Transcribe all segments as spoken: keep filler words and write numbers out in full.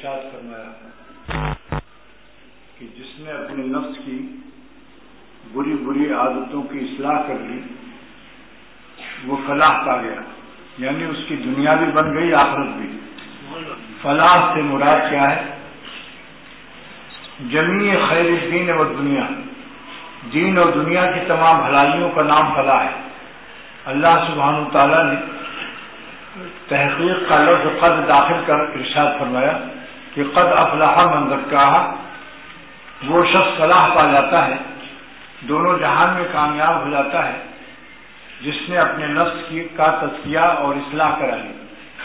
ارشاد فرمایا کہ جس نے اپنے نفس کی بری بری عادتوں کی اصلاح کر لی وہ فلاح پا گیا، یعنی اس کی دنیا بھی بن گئی آخرت بھی۔ فلاح سے مراد کیا ہے؟ جمیع خیر الدین و دنیا، دین اور دنیا کی تمام بھلائیوں کا نام فلاح ہے۔ اللہ سبحانہ تعالیٰ نے تحقیق کا لفظ قد داخل کر ارشاد فرمایا کہ قد افلح من زکاہا، وہ شخص فلاح پا جاتا ہے، دونوں جہان میں کامیاب ہو جاتا ہے جس نے اپنے نفس کی کا تزکیہ اور اصلاح کرا لی۔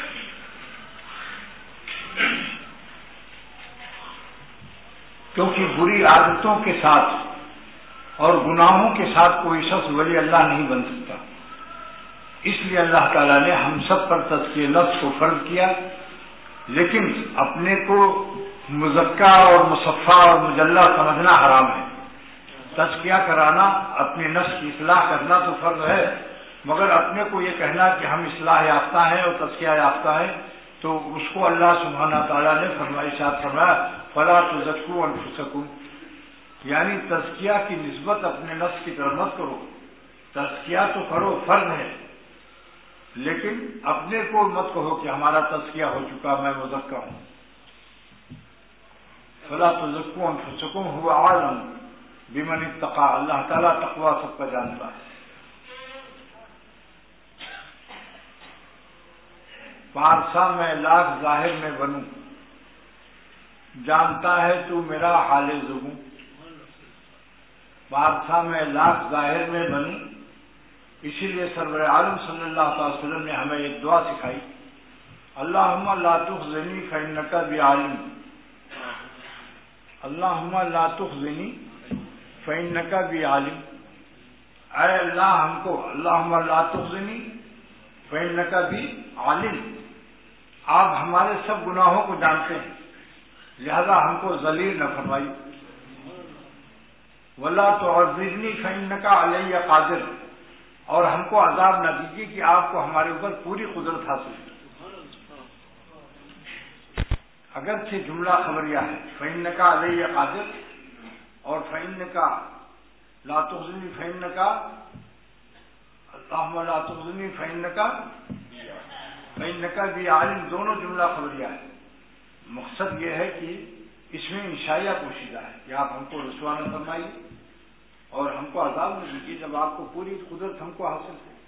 کیونکہ بری عادتوں کے ساتھ اور گناہوں کے ساتھ کوئی شخص ولی اللہ نہیں بن سکتا، اس لیے اللہ تعالیٰ نے ہم سب پر تزکیہ نفس کو فرض کیا، لیکن اپنے کو مزکہ اور مصفہ اور مجلہ سمجھنا حرام ہے۔ تزکیہ کرانا، اپنے نفس کی اصلاح کرنا تو فرض ہے، مگر اپنے کو یہ کہنا کہ ہم اصلاح یافتہ ہیں اور تزکیہ یافتہ ہیں تو اس کو اللہ سبحانہ تعالیٰ نے فرمائشات فرمایا فلا تزکوا انفسکم، یعنی تزکیہ کی نسبت اپنے نفس کی طرف مت کرو، تزکیہ تو کرو، فرض ہے، لیکن اپنے کو مت کہو کہ ہمارا تزکیہ ہو چکا، میں مزکہ ہوں۔ فلا تزکوا انفسکم هو اعلم بمن اتقى، اللہ تعالیٰ تقوی سب کا جانتا ہے۔ پارسا میں لاکھ ظاہر میں بنوں، جانتا ہے تو میرا حال زبوں۔ پارسا میں لاکھ ظاہر میں بنوں، اسی لیے سرور عالم صلی اللہ علیہ وسلم نے ہمیں ایک دعا سکھائی، اللہم لا تخزنی فإنک بعالم، اللہم لا تخزنی فإنک بعالم، اے اللہ ہم کو، اللہم لا تخزنی فإنک بعالم، آپ ہمارے سب گناہوں کو جانتے ہیں، لہذا ہم کو ذلیل نہ فرمائی۔ ولا تعذبنی فإنک علی قادر، اور ہم کو عذاب نہ دیجیے کہ آپ کو ہمارے اوپر پوری قدرت حاصل ہے۔ اگرچہ جملہ خبریہ ہے، فإنک علی قادر اور فإنک لا تخزنی فإنک، اللہم لا تخزنی فإنک فإنک بعالم، دونوں جملہ خبریہ ہے۔ مقصد یہ ہے کہ اس میں انشائیہ پوشیدہ ہے کہ آپ ہم کو رسوا نہ فرمائیے اور ہم کو عذاب نہ دیجیے جب آپ کو پوری قدرت ہم کو حاصل ہے۔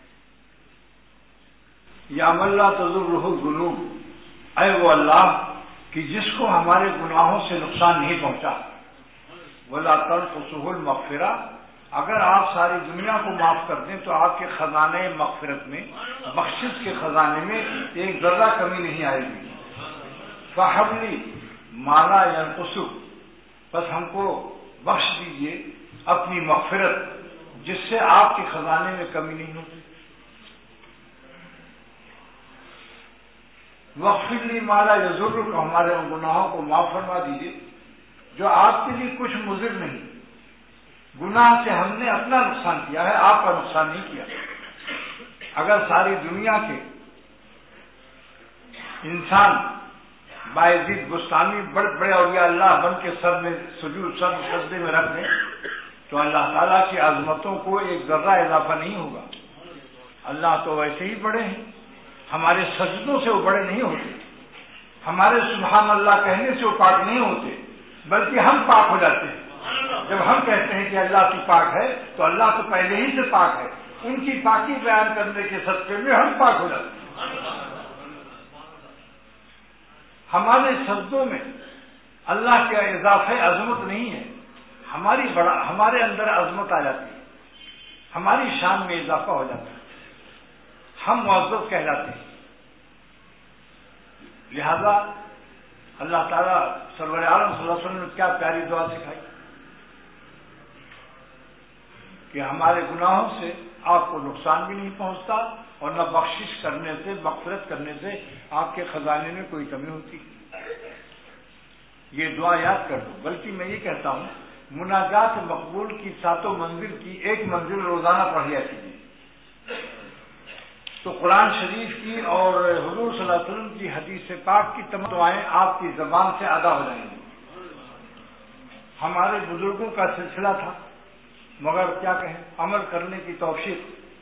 یا من لا تضرہ الذنوب، اے وہ اللہ کہ جس کو ہمارے گناہوں سے نقصان نہیں پہنچا، ولا تنقصہ المغفرہ، اگر آپ ساری دنیا کو معاف کر دیں تو آپ کے خزانے مغفرت میں، بخشش کے خزانے میں ایک ذرہ کمی نہیں آئے گی۔ فہب لی ما لا ینقص، بس ہم کو بخش دیجئے اپنی مغفرت جس سے آپ کے خزانے میں کمی نہیں ہوتی۔ واغفر لی ما لا یضرک، ہمارے ان گناہوں کو معاف فرما دیجئے جو آپ کے لیے کچھ مضر نہیں، گناہ سے ہم نے اپنا نقصان کیا ہے، آپ کا نقصان نہیں کیا۔ اگر ساری دنیا کے انسان باعزید بستانی بڑے بڑے اولیاء اللہ بن کے سر میں سجود سر سجدے میں رکھ دیں تو اللہ تعالیٰ کی عظمتوں کو ایک ذرہ اضافہ نہیں ہوگا۔ اللہ تو ویسے ہی بڑے ہیں، ہمارے سجدوں سے وہ بڑے نہیں ہوتے، ہمارے سبحان اللہ کہنے سے وہ پاک نہیں ہوتے، بلکہ ہم پاک ہو جاتے ہیں۔ جب ہم کہتے ہیں کہ اللہ کی پاک ہے تو اللہ تو پہلے ہی سے پاک ہے، ان کی پاکی بیان کرنے کے صدقے میں ہم پاک ہو جاتے ہیں۔ ہمارے سجدوں میں اللہ کے اضافہ عظمت نہیں ہے، ہماری بڑا ہمارے اندر عظمت آ جاتی ہے، ہماری شان میں اضافہ ہو جاتا ہے، ہم معزز کہلاتے ہیں۔ لہذا اللہ تعالیٰ سرور عالم صلی اللہ علیہ وسلم نے کیا پیاری دعا سکھائی کہ ہمارے گناہوں سے آپ کو نقصان بھی نہیں پہنچتا اور نہ بخشش کرنے سے، مغفرت کرنے سے آپ کے خزانے میں کوئی کمی ہوتی۔ یہ دعا یاد کر دو، بلکہ میں یہ کہتا ہوں مناجات مقبول کی ساتوں منزل کی ایک منزل روزانہ پڑھ لیا کیجیے۔ تو قرآن شریف کی اور حضور صلی اللہ علیہ وسلم کی حدیث پاک کی تمام دعائیں آپ کی زبان سے ادا ہو جائیں گی. ہمارے بزرگوں کا سلسلہ تھا، مگر کیا کہیں، عمل کرنے کی توفیق.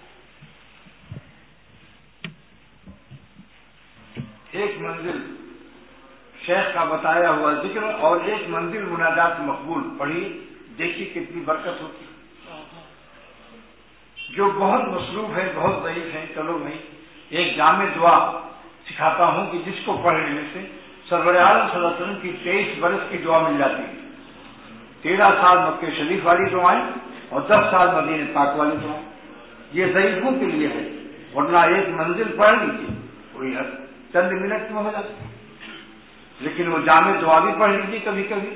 ایک منزل شیخ کا بتایا ہوا ذکر اور ایک منزل مناجات مقبول پڑھی، دیکھیے کتنی برکت ہوتی. جو بہت مصروف ہے، بہت ضعیف ہیں، چلو بھائی ایک جامع دعا سکھاتا ہوں کہ جس کو پڑھ لینے سے سرور عالم صلی اللہ علیہ وسلم کی تیئیس برس کی دعا مل جاتی ہے. تیرہ سال مکہ شریف والی دعائیں اور دس سال مدینہ پاک والی دعائیں. یہ ضعیفوں کے لیے ہے، ورنہ ایک منزل پڑھ لیجیے کوئی چند منٹ میں ہو جاتی ہے. لیکن وہ جامع دعا بھی پڑھ لیجیے کبھی کبھی.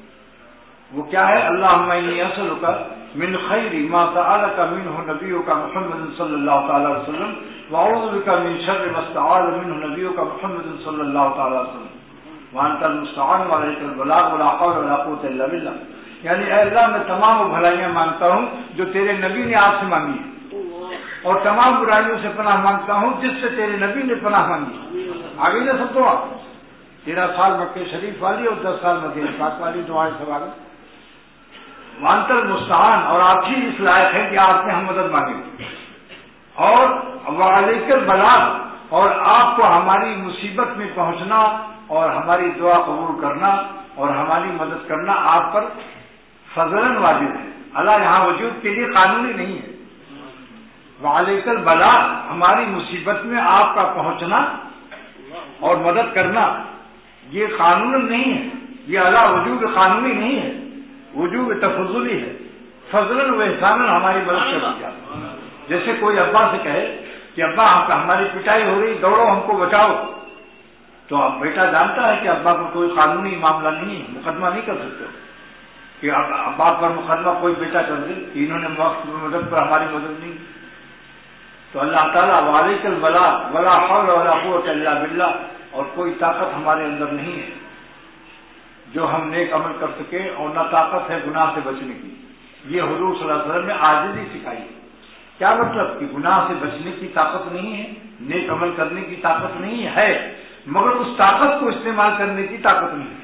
وہ کیا ہے؟ اللہم انی اسألک من خیر ما سألک منہ نبیک محمد صلی اللہ تعالی علیہ وسلم واعوذ بک من شر ما استعاذ منہ نبیک محمد صلی اللہ تعالی علیہ وسلم وانت المستعان وعلیک البلاغ ولا حول ولا قوة الا باللہ. یعنی اے اللہ میں تمام وہ بھلائیاں مانگتا ہوں جو تیرے نبی نے آپ سے مانگی ہے، اور تمام برائیوں سے پناہ مانگتا ہوں جس سے تیرے نبی نے پناہ مانگی. آگے نہ سب دعا تیرہ سال مکہ شریف والی اور دس سال مدینہ پاک والی دعائیں سب آگے. وانت المستعان، اور آپ ہی اس لائق ہے کہ آپ نے ہم مدد مانگی. اور وعلیک البلاغ، اور آپ کو ہماری مصیبت میں پہنچنا اور ہماری دعا قبول کرنا اور ہماری مدد کرنا آپ پر فضلاً واجب ہے. اللہ یہاں وجود کے لیے قانونی نہیں ہے. وعلیک البلاغ، ہماری مصیبت میں آپ کا پہنچنا اور مدد کرنا یہ قانون نہیں ہے، یہ اللہ وجود قانونی نہیں ہے، وجوب تفضلی ہے. فضلاً و احساناً ہماری مدد کر دیا. جیسے کوئی ابا سے کہے کہ ابا ہماری پٹائی ہو رہی، دوڑو ہم کو بچاؤ، تو اب بیٹا جانتا ہے کہ ابا کو کوئی قانونی معاملہ نہیں ہے، مقدمہ نہیں کر سکتے کہ ابا پر مقدمہ کوئی بیٹا کر دے کہ انہوں نے وقت مدد پر ہماری مدد نہیں. تو اللہ تعالیٰ وعلیک البلاغ ولا حول ولا قوة الا باللہ، اور کوئی طاقت ہمارے اندر نہیں ہے جو ہم نیک عمل کر سکے، اور نہ طاقت ہے گناہ سے بچنے کی. یہ حضور صلی اللہ علیہ وسلم نے عاجزی سکھائی. کیا مطلب کہ گناہ سے بچنے کی طاقت نہیں ہے، نیک عمل کرنے کی طاقت نہیں ہے، مگر اس طاقت کو استعمال کرنے کی طاقت نہیں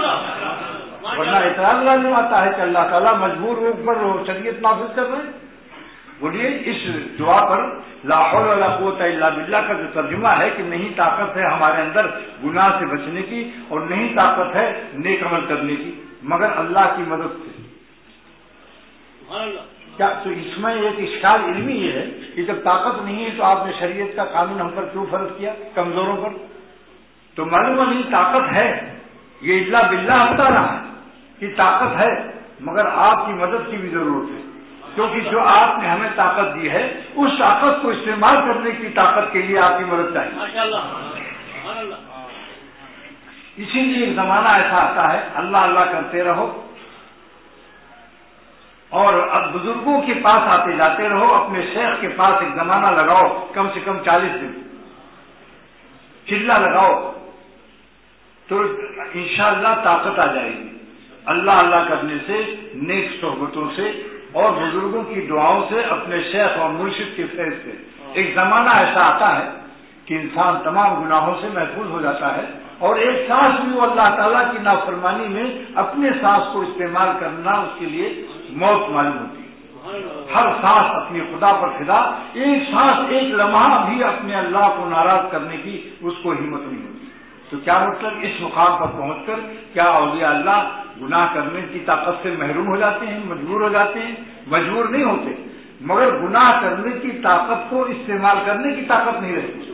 ہے. ورنہ اعتراض لازم آتا ہے کہ اللہ تعالیٰ مجبور ہو پر شریعت نافذ کر رہے ہیں. بولیے اس دعا پر لا حول ولا قوة الا باللہ کا جو ترجمہ ہے کہ نہیں طاقت ہے ہمارے اندر گناہ سے بچنے کی اور نہیں طاقت ہے نیک عمل کرنے کی مگر اللہ کی مدد سے. کیا تو اس میں ایک اشکال علمی یہ ہے کہ جب طاقت نہیں ہے تو آپ نے شریعت کا قانون ہم پر کیوں فرض کیا کمزوروں پر؟ تو معلوم نہیں طاقت ہے، یہ الا باللہ بتا رہا ہے کہ طاقت ہے مگر آپ کی مدد کی بھی ضرورت ہے، کیونکہ جو آپ نے ہمیں طاقت دی ہے اس طاقت کو استعمال کرنے کی طاقت کے لیے آپ کی مدد چاہیے. اسی لیے ایک زمانہ ایسا آتا ہے اللہ اللہ کرتے رہو اور اب بزرگوں کے پاس آتے جاتے رہو، اپنے شیخ کے پاس ایک زمانہ لگاؤ کم سے کم چالیس دن، چلا لگاؤ تو انشاءاللہ طاقت آ جائے گی. اللہ اللہ کرنے سے، نیک صحبتوں سے اور بزرگوں کی دعاؤں سے، اپنے شیخ اور مرشد کے فیض سے. ایک زمانہ ایسا آتا ہے کہ انسان تمام گناہوں سے محفوظ ہو جاتا ہے اور ایک سانس بھی وہ اللہ تعالیٰ کی نافرمانی میں اپنے سانس کو استعمال کرنا اس کے لیے موت معلوم ہوتی ہے. ہر سانس اپنی خدا پر فدا، ایک سانس ایک لمحہ بھی اپنے اللہ کو ناراض کرنے کی اس کو ہمت نہیں ہوتی. تو کیا مطلب اس مقام پر پہنچ کر کیا اولیاء اللہ گناہ کرنے کی طاقت سے محروم ہو جاتے ہیں، مجبور ہو جاتے ہیں؟ مجبور نہیں ہوتے، مگر گناہ کرنے کی طاقت کو استعمال کرنے کی طاقت نہیں رہتی.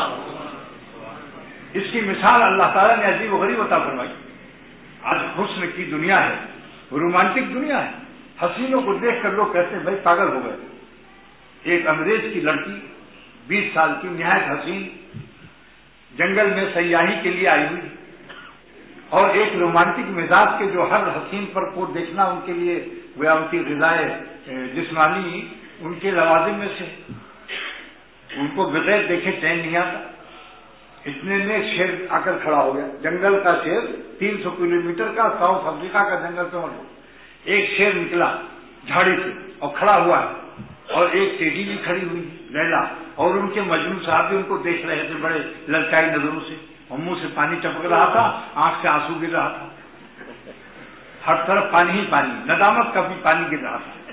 اس کی مثال اللہ تعالیٰ نے عجیب و غریب عطا فرمائی. آج حسن کی دنیا ہے، رومانٹک دنیا ہے، حسینوں کو دیکھ کر لوگ کہتے ہیں بھائی پاگل ہو گئے. ایک انگریز کی لڑکی بیس سال کی نہایت حسین جنگل میں سیاحی کے لیے آئی ہوئی، اور ایک رومانٹک مزاج کے جو ہر حسین پر کو دیکھنا ان کے لیے گویا ان کی غذائے جسمانی ان کے لوازم میں سے، ان کو بغیر دیکھے چین نہیں آتا. اتنے میں شیر آ کر کھڑا ہو گیا، جنگل کا شیر، تین سو کلو میٹر کا، ساؤتھ افریقہ کا جنگل سے ملو. ایک شیر نکلا جھاڑی سے اور کھڑا ہوا ہے، اور ایک ٹیڈی بھی کھڑی ہوئی لیلا. اور ان کے مجنون صاحب بھی ان کو دیکھ رہے تھے بڑے للچائی نظروں سے، اور منہ سے پانی ٹپک رہا تھا، آنکھ سے آنسو گر رہا تھا، ہر طرف پانی ہی پانی، ندامت کا بھی پانی گر رہا تھا۔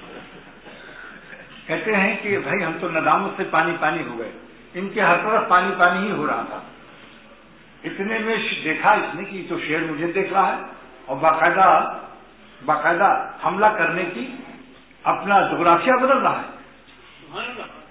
کہتے ہیں کہ بھائی ہم تو ندامت سے پانی پانی ہو گئے، ان کے ہر طرف پانی پانی ہی ہو رہا تھا۔ اتنے میں دیکھا اس نے کہ یہ تو شیر مجھے دیکھ رہا ہے اور باقاعدہ باقاعدہ حملہ کرنے کی اپنا جغرافیہ بدل رہا ہے۔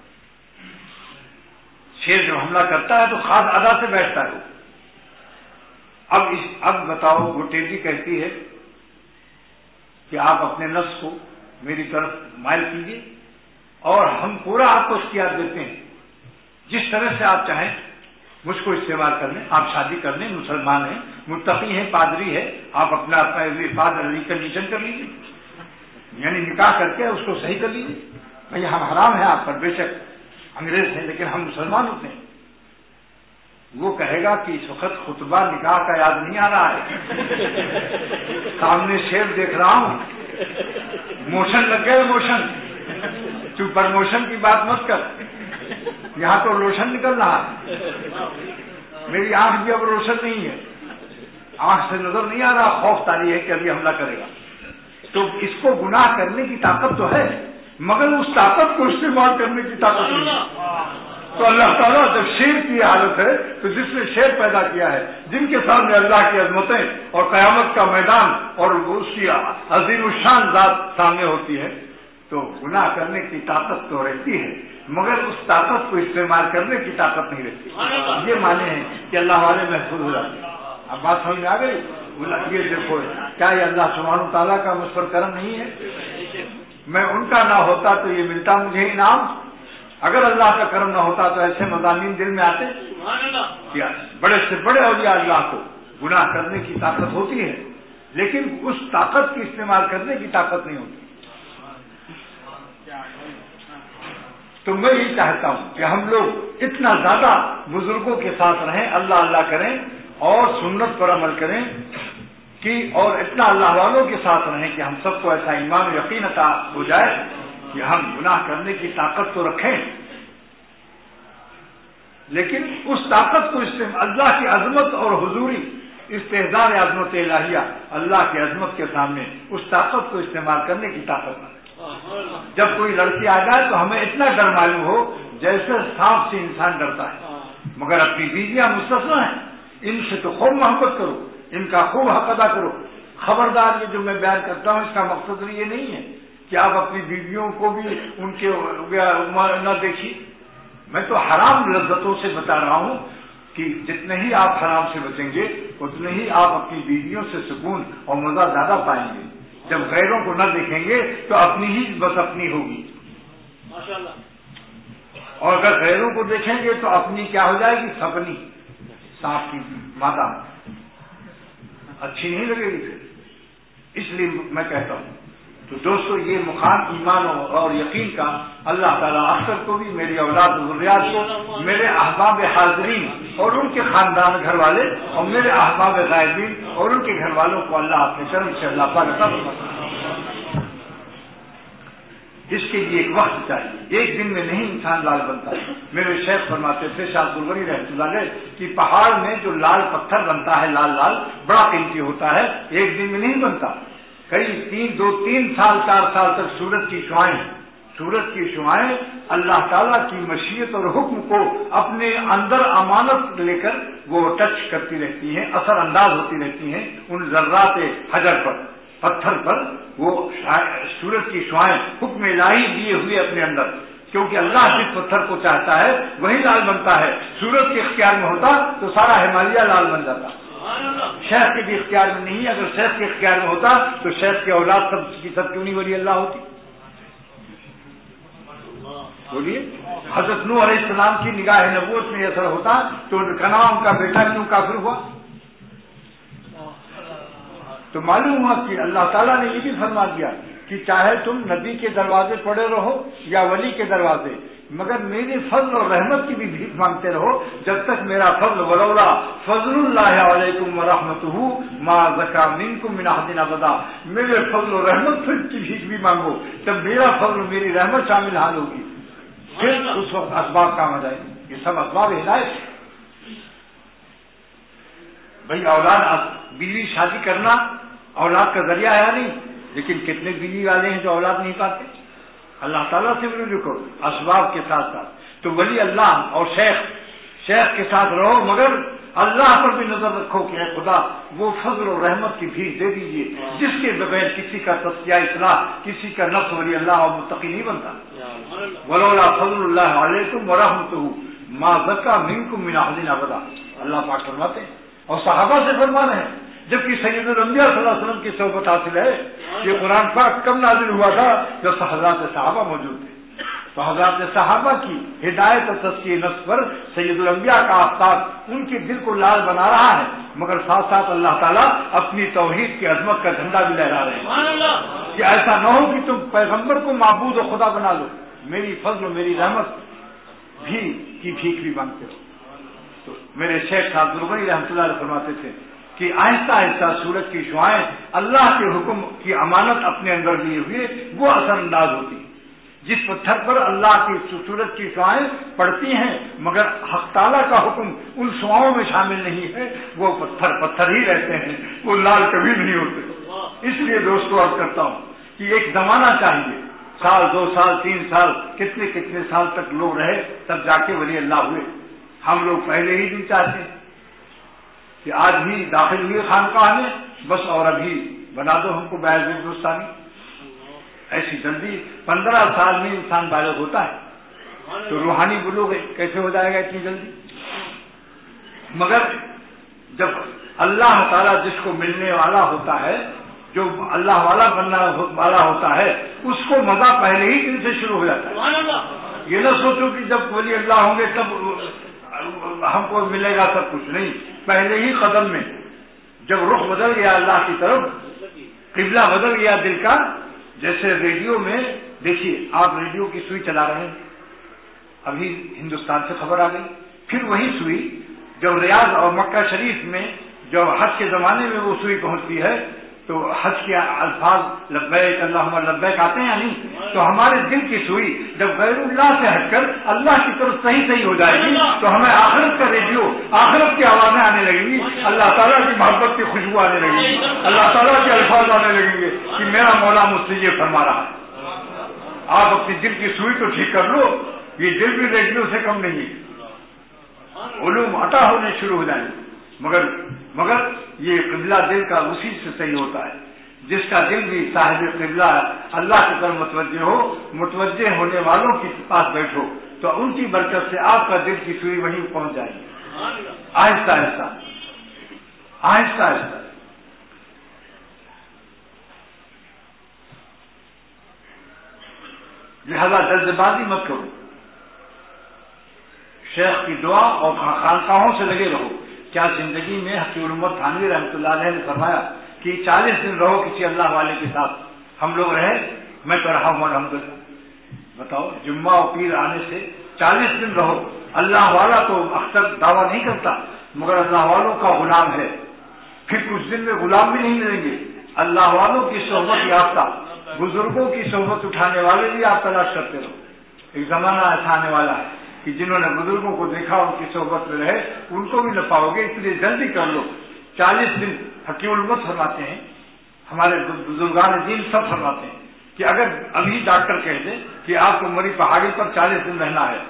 شیر جب حملہ کرتا ہے تو خاص ادا سے بیٹھتا ہے۔ اب اس اب بتاؤ، وہ ٹیڈی کہتی ہے کہ آپ اپنے نفس کو میری طرف مائل کیجیے اور ہم پورا آپ کو اختیار دیتے ہیں، جس طرح سے آپ چاہیں مجھ کو استعمال کر لیں، آپ شادی کر لیں، مسلمان ہیں، متقی ہیں، پادری ہے، آپ اپنا اپنا فادر علی کنڈیشن کر لیجیے، یعنی نکاح کر کے اس کو صحیح کر لیجیے۔ بھائی ہم حرام ہیں آپ پر، بے شک انگریز ہیں لیکن ہم مسلمان ہوتے ہیں۔ وہ کہے گا کہ اس وقت خطبہ نکاح کا یاد نہیں آ رہا ہے، سامنے شیر دیکھ رہا ہوں، موشن لگ گئے، موشن، تو پرموشن کی بات مت کر، یہاں تو روشن نکل رہا ہے، میری آنکھ بھی اب روشن نہیں ہے، آنکھ سے نظر نہیں آ رہا، خوف طاری ہے کہ ابھی حملہ کرے گا۔ تو اس کو گناہ کرنے کی طاقت تو ہے، مگر اس طاقت کو استعمال کرنے کی طاقت نہیں۔ تو اللہ تعالیٰ جب شیر کی حالت ہے تو جس نے شیر پیدا کیا ہے، جن کے سامنے اللہ کی عظمتیں اور قیامت کا میدان اور اس کی عظیم الشان ذات سامنے ہوتی ہے، تو گناہ کرنے کی طاقت تو رہتی ہے، مگر اس طاقت کو استعمال کرنے کی طاقت نہیں رہتی۔ یہ معنی ہے کہ اللہ والے محفوظ ہو جاتے ہیں۔ اب بات سمجھ میں آ گئی؟ یہ دیکھو، کیا یہ اللہ سبحانہ تعالیٰ کا مجھ پر کرم نہیں ہے؟ میں ان کا نہ ہوتا تو یہ ملتا مجھے انعام، اگر اللہ کا کرم نہ ہوتا تو ایسے مضامین دل میں آتے کیا؟ بڑے سے بڑے اولیاء اللہ کو گناہ کرنے کی طاقت ہوتی ہے، لیکن اس طاقت کی استعمال کرنے کی طاقت نہیں ہوتی۔ تو میں یہ چاہتا ہوں کہ ہم لوگ اتنا زیادہ بزرگوں کے ساتھ رہیں، اللہ اللہ کریں اور سنت پر عمل کریں کہ اور اتنا اللہ والوں کے ساتھ رہیں کہ ہم سب کو ایسا ایمان و یقین عطا ہو جائے کہ ہم گناہ کرنے کی طاقت تو رکھیں، لیکن اس طاقت کو استعمال اللہ کی عظمت اور حضوری، استحضار عظمت الہیہ، اللہ کی عظمت کے سامنے اس طاقت کو استعمال کرنے کی طاقت نہ۔ جب کوئی لڑکی آ جائے تو ہمیں اتنا ڈر معلوم ہو جیسے سانپ سے انسان ڈرتا ہے، مگر اپنی بیویاں مستثنی ہیں، ان سے تو خوب محبت کرو، ان کا خوب حق ادا کرو۔ خبردار، یہ جو میں بیان کرتا ہوں اس کا مقصد یہ نہیں ہے کہ آپ اپنی بیویوں کو بھی ان کے نہ دیکھیے، میں تو حرام لذتوں سے بتا رہا ہوں کہ جتنے ہی آپ حرام سے بچیں گے اتنے ہی آپ اپنی بیویوں سے سکون اور مزہ زیادہ پائیں گے۔ جب غیروں کو نہ دیکھیں گے تو اپنی ہی بس اپنی ہوگی، اور اگر غیروں کو دیکھیں گے تو اپنی کیا ہو جائے گی؟ سپنی، سانپ کی مادہ اچھی نہیں لگے گی پھر۔ اس لیے میں کہتا ہوں تو دوستو، یہ مقام ایمان اور یقین کا اللہ تعالیٰ اکثر کو بھی، میری اولاد و ذریات کو، میرے احباب حاضرین اور ان کے خاندان گھر والے اور میرے احباب غائبین اور ان کے گھر والوں کو اللہ اپنے کرم سے اللہ پاک عطا فرمائے۔ اس کے لیے ایک وقت چاہیے، ایک دن میں نہیں انسان لال بنتا ہے۔ میرے شیخ فرماتے تھے شاہ گلگری رحمۃ اللہ علیہ کہ پہاڑ میں جو لال پتھر بنتا ہے، لال لال بڑا قیمتی ہوتا ہے، ایک دن میں نہیں بنتا، کئی تین دو تین سال چار سال تک سورج کی شعائیں سورج کی شعائیں اللہ تعالیٰ کی مشیت اور حکم کو اپنے اندر امانت لے کر وہ ٹچ کرتی رہتی ہیں، اثر انداز ہوتی رہتی ہیں ان ذرات حجر پر، پتھر پر، وہ سورج کی شعائیں حکم الہی دیے ہوئے اپنے اندر، کیونکہ اللہ جس پتھر کو چاہتا ہے وہی لال بنتا ہے۔ سورج کے اختیار میں ہوتا تو سارا ہمالیہ لال بن جاتا، شیخ کے بھی اختیار میں نہیں، اگر شیخ کے اختیار میں ہوتا تو شیخ کی اولاد سب کی سب کیوں نہیں ولی اللہ ہوتی؟ بولیے، حضرت نوح علیہ السلام کی نگاہ نبوت میں اثر ہوتا تو کنعان کا بیٹا کیوں کافر ہوا؟ تو معلوم ہوا کہ اللہ تعالیٰ نے یہ بھی فرما دیا کہ چاہے تم نبی کے دروازے پڑے رہو یا ولی کے دروازے، مگر میری فضل اور رحمت کی بھی بھیک مانگتے رہو، جب تک میرا فضل ولولا فضل اللہ علیکم ورحمتہ ما زکا منکم من احد ابدا، میرے فضل و رحمت کی بھیک بھی مانگو، تب میرا فضل میری رحمت شامل حال ہوگی۔ پھر اس وقت اسباب کام آ جائے گی. یہ سب اسباب ہدایت. بھائی اولاد بیوی شادی کرنا اولاد کا ذریعہ ہے نہیں, لیکن کتنے بیوی والے ہیں جو اولاد نہیں پاتے. اللہ تعالیٰ سے بھی رکو اسباب کے ساتھ ساتھ. تو ولی اللہ اور شیخ شیخ کے ساتھ رہو, مگر اللہ پر بھی نظر رکھو کہ اے خدا وہ فضل و رحمت کی بھیک دے دیجیے جس کے بغیر کسی کا تزکیہ اصلاح, کسی کا نفس ولی اللہ اور متقی نہیں بنتا. ولولا فضل اللہ علیکم ورحمتہ ما زکا منکم من احد ابدا. اللہ پاک فرماتے ہیں اور صحابہ سے فرمانا ہے, جبکہ سید الانبیاء صلی اللہ علیہ وسلم کی صحبت حاصل ہے. یہ قرآن پاک کم نازل ہوا تھا جب حضرات صحابہ موجود تھے. تو حضرات صحابہ کی ہدایت اور تزکیہ نفس پر سید الانبیاء کا آفتاب ان کے دل کو لال بنا رہا ہے, مگر ساتھ ساتھ اللہ تعالیٰ اپنی توحید کی عظمت کا جھنڈا بھی لہرا رہے ہیں کہ ایسا نہ ہو کہ تم پیغمبر کو معبود و خدا بنا لو, میری فضل و میری رحمت بھی کی بھیک بھی مانگتے ہو. تو میرے شیخ صاحب دربری رحمۃ اللہ علیہ فرماتے تھے کہ آہستہ آہستہ سورج کی شعائیں اللہ کے حکم کی امانت اپنے اندر لیے ہوئے وہ اثر انداز ہوتی. جس پتھر پر اللہ کی سورج کی شعائیں پڑتی ہیں مگر حق تعالیٰ کا حکم ان شعاؤں میں شامل نہیں ہے, وہ پتھر پتھر ہی رہتے ہیں, وہ لال کبھی نہیں ہوتے. اس لیے دوستو عرض کرتا ہوں کہ ایک زمانہ چاہیے, سال دو سال تین سال کتنے کتنے سال تک لوگ رہے تب جا کے ولی اللہ ہوئے. ہم لوگ پہلے ہی دن چاہتے ہیں کہ آج بھی داخل ہوئے خانقاہ میں بس اور ابھی بنا دو ہم کو باعث ہندوستانی. ایسی جلدی پندرہ سال میں انسان بالغ ہوتا ہے تو روحانی بلوغ کیسے ہو جائے گا اتنی جلدی. مگر جب اللہ تعالیٰ جس کو ملنے والا ہوتا ہے, جو اللہ والا بننا والا ہوتا ہے, اس کو مزہ پہلے ہی دن سے شروع ہو جاتا ہے. یہ نہ سوچو کہ جب ولی اللہ ہوں گے تب ہم کو ملے گا سب کچھ, نہیں. پہلے ہی قدم میں جب رخ بدل گیا اللہ کی طرف, قبلہ بدل گیا دل کا. جیسے ریڈیو میں دیکھیے آپ ریڈیو کی سوئی چلا رہے ہیں, ابھی ہندوستان سے خبر آ گئی, پھر وہی سوئی جب ریاض اور مکہ شریف میں جب حج کے زمانے میں وہ سوئی پہنچتی ہے تو حج کے الفاظ لبیک اللہم لبیک آتے ہیں یا نہیں, تو ہمارے دل کی سوئی جب غیر اللہ سے ہٹ کر اللہ کی طرف صحیح صحیح ہو جائے گی تو ہمیں آخرت کا ریڈیو, آخرت کی آوازیں آنے لگیں گی, اللہ تعالیٰ کی محبت کی خوشبو آنے لگے گی, اللہ تعالیٰ کے الفاظ آنے لگیں گے کہ میرا مولا مجھ سے یہ فرما رہا ہے. آپ اپنی دل کی سوئی تو ٹھیک کر لو, یہ دل بھی ریڈیو سے کم نہیں ہے. علوم عطا ہونے شروع ہو جائیں گے, مگر مگر یہ قبلہ دل کا اسی سے صحیح ہوتا ہے جس کا دل بھی صاحب قبلہ اللہ کی طرف متوجہ ہو. متوجہ ہونے والوں کے پاس بیٹھو تو ان کی برکت سے آپ کا دل کی سوئی وہیں پہنچ جائے گی, آہستہ آہستہ آہستہ آہستہ. لہذا جلد بازی مت کرو, شیخ کی دعا اور خانقاہوں سے لگے رہو. کیا زندگی میں حقیق الامت تھانوی رحمۃ اللہ علیہ نے فرمایا کہ چالیس دن رہو کسی اللہ والے کے ساتھ. ہم لوگ رہے, میں تو رہا ہوں الحمدللہ. بتاؤ جمعہ اور پیر آنے سے چالیس دن رہو. اللہ والا تو اکثر دعویٰ نہیں کرتا مگر اللہ والوں کا غلام ہے. پھر کچھ دن میں غلام بھی نہیں ملیں گے. اللہ والوں کی صحبت یافتہ بزرگوں کی صحبت اٹھانے والے بھی آپ تلاش کرتے رہو. ایک زمانہ ایسا آنے والا ہے کہ جنہوں نے بزرگوں کو دیکھا ان کی صحبت میں رہے ان کو بھی نہ پاؤ گے, اس لیے جلدی کر لو. چالیس دن حکیم الامت فرماتے ہیں, ہمارے بزرگان دین سب فرماتے ہیں کہ اگر ابھی ڈاکٹر کہہ دے کہ آپ کو مری پہاڑی پر چالیس دن رہنا ہے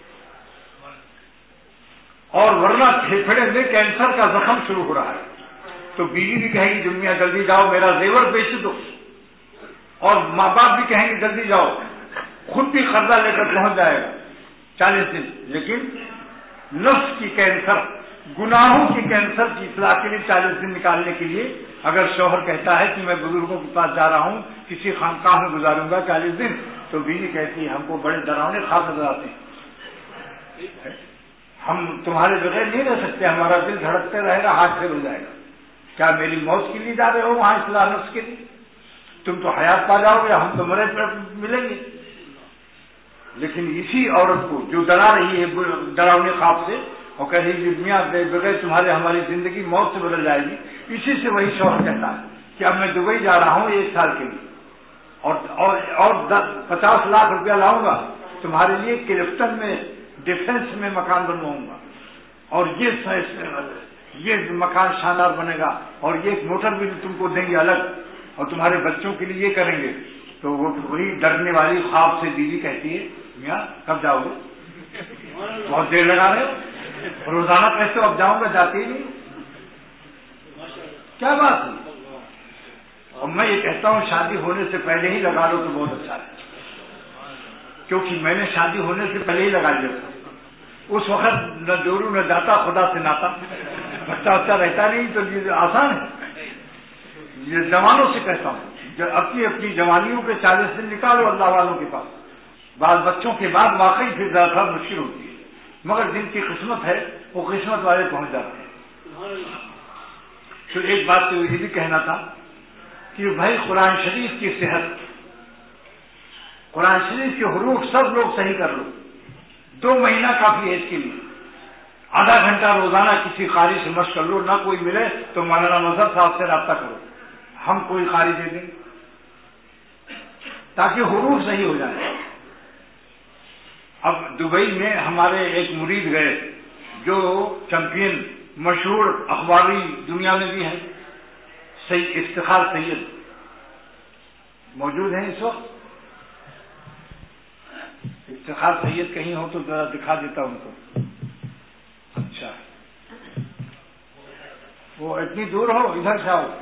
اور ورنہ پھیپھڑے میں کینسر کا زخم شروع ہو رہا ہے, تو بیوی بھی کہے گی دنیا جلدی جاؤ میرا زیور بیچ دو, اور ماں باپ بھی کہیں گے جلدی جاؤ, خود بھی قرضہ لے کر پہنچ جائے گا چالیس دن. لیکن نفس کی کینسر, گناہوں کی کینسر کی اصلاح کے لیے چالیس دن نکالنے کے لیے اگر شوہر کہتا ہے کہ میں بزرگوں کے پاس جا رہا ہوں کسی خانقاہ میں گزاروں گا چالیس دن, تو بیوی کہتی ہے ہم کو بڑے ڈراؤنے خواب نظر آتے ہیں, ہم تمہارے بغیر نہیں رہ سکتے, ہمارا دل دھڑکتے رہے گا, ہاتھ سے ہو جائے گا. کیا میری موت کے لیے جا رہے ہو وہاں اصلاح نفس کے لیے؟ تم تو حیات پا جاؤ گے, ہم تو مرے پر ملیں گے. لیکن اسی عورت کو جو ڈرا رہی ہے ڈراؤنے خواب سے اور کہہ رہی ہے دنیا بغیر تمہارے ہماری زندگی موت سے بدل جائے گی, اسی سے وہی شوہر کہتا ہے کہ اب میں دبئی جا رہا ہوں ایک سال کے لیے اور اور اور پچاس لاکھ روپیہ لاؤں گا تمہارے لیے کلفٹن میں ڈیفنس میں مکان بنواؤں گا، اور یہ یہ مکان شاندار بنے گا، اور یہ ایک موٹر بھی تم کو دیں گے الگ، اور تمہارے بچوں کے لیے یہ کریں گے. تو وہ وہی ڈرنے والی خواب سے بیوی کہتی ہے میاں کب جاؤ گے؟ بہت دیر لگا رہے ہو، روزانہ کہتے ہو اب جاؤں گا، جاتے ہی نہیں. کیا بات ہے؟ اور میں یہ کہتا ہوں شادی ہونے سے پہلے ہی لگا لو تو بہت اچھا ہے، کیونکہ میں نے شادی ہونے سے پہلے ہی لگا لیا تھا. اس وقت نہ جورو نہ جاتا، خدا سے ناتا، بچہ بچہ رہتا نہیں، تو یہ آسان ہے. یہ جوانوں سے کہتا ہوں اپنی اپنی جوانیوں کے چالیس دن نکالو اللہ والوں کے پاس، بال بچوں کے بعد واقعی پھر زیادہ مشکل ہوتی ہے، مگر جن کی قسمت ہے وہ قسمت والے پہنچ جاتے ہیں. تو ایک بات تو یہ بھی کہنا تھا کہ بھائی قرآن شریف کی صحت، قرآن شریف کے حروف سب لوگ صحیح کر لو، دو مہینہ کافی ہے اس کے لیے. آدھا گھنٹہ روزانہ کسی قاری سے مشق کر لو، نہ کوئی ملے تو مولانا مظہر صاحب سے رابطہ کرو، ہم کوئی قاری دے دیں تاکہ حروف صحیح ہو جائیں. اب دبئی میں ہمارے ایک مرید گئے جو چیمپئن مشہور اخباری دنیا میں بھی ہے، سید افتخار سید موجود ہیں اس وقت. افتخار سید کہیں ہو تو ذرا دکھا دیتا ان کو. اچھا وہ اتنی دور ہو، ادھر سے آؤ.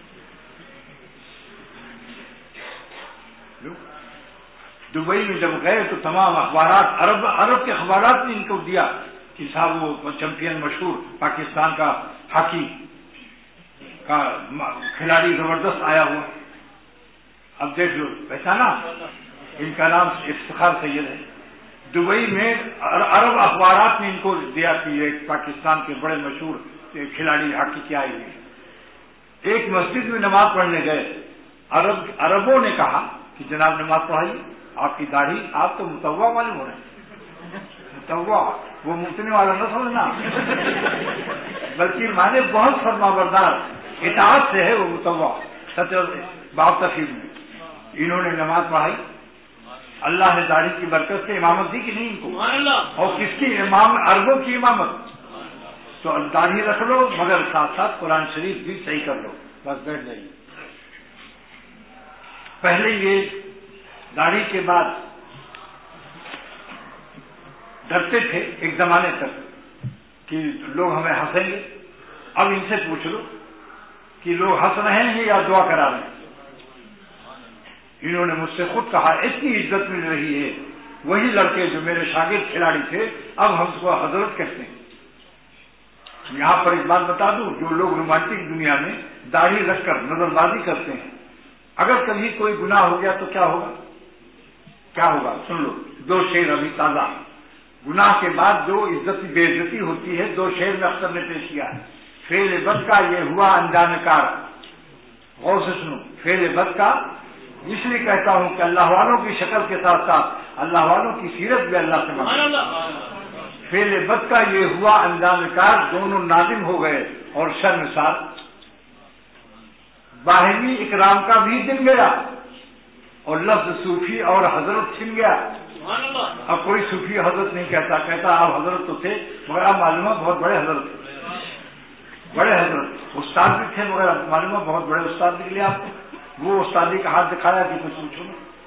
دبئی میں جب گئے تو تمام اخبارات، عرب عرب کے اخبارات نے ان کو دیا کہ صاحب وہ چیمپئن مشہور پاکستان کا ہاکی کا کھلاڑی زبردست آیا ہوا. اب دیکھ لو پہچانا، ان کا نام افتخار سید ہے. دبئی میں عرب اخبارات نے ان کو دیا کہ یہ پاکستان کے بڑے مشہور کھلاڑی ہاکی کے آئے ہوئے. ایک مسجد میں نماز پڑھنے گئے، عرب عربوں نے کہا کہ جناب نماز پڑھائی، آپ کی داڑھی آپ تو متوا معلوم ہو رہے ہیں. متوا وہ متنے والا نہ سمجھنا، بلکہ مانے بہت فرما بردار اطاعت سے ہے وہ متوا. سچ باب تفصیل میں انہوں نے نماز پڑھائی، اللہ نے داڑھی کی برکت سے امامت دی کہ نہیں ان کو، اور کس کی امام؟ عربوں کی امامت. تو داڑھی رکھ لو مگر ساتھ ساتھ قرآن شریف بھی صحیح کر لو، بس بیٹھ جائیے. پہلے یہ داڑھی کے بعد ڈرتے تھے ایک زمانے تک کہ لوگ ہمیں ہنسیں گے. اب ان سے پوچھ لو کہ لوگ ہنس رہے ہیں یا دعا کرا رہے ہیں. انہوں نے مجھ سے خود کہا اتنی عزت مل رہی ہے، وہی لڑکے جو میرے شاگرد کھلاڑی تھے اب ہم کو حضرت کہتے ہیں. یہاں پر ایک بات بتا دوں، جو لوگ رومانٹک دنیا میں داڑھی رکھ کر نظر بازی کرتے ہیں، اگر کبھی کوئی گناہ ہو گیا تو کیا ہوگا؟ کیا ہوگا سن لو. دو شعر ابھی تازہ، گناہ کے بعد جو عزت بے عزتی ہوتی ہے دو شعر میں اختر نے پیش کیا ہے. فعل بد کا یہ ہوا انجان کار، غور سے سنو. فعل بد کا اس لیے کہتا ہوں کہ اللہ والوں کی شکل کے ساتھ ساتھ اللہ والوں کی سیرت بھی اللہ سے مانگو. فعل بد کا یہ ہوا انجام کار، دونوں نادم ہو گئے اور شرمسار. باہمی اکرام کا بھی دن گیا اور لفظ صوفی اور حضرت چھن گیا. اب کوئی صوفی حضرت نہیں کہتا، کہتا آپ حضرت تو تھے مگر آپ معلومات بہت بڑے حضرت تھے. بڑے حضرت استاد بھی تھے مگر معلومات بہت بڑے استاد نکلے آپ. وہ استادی کا ہاتھ دکھایا کہ کچھ پوچھو.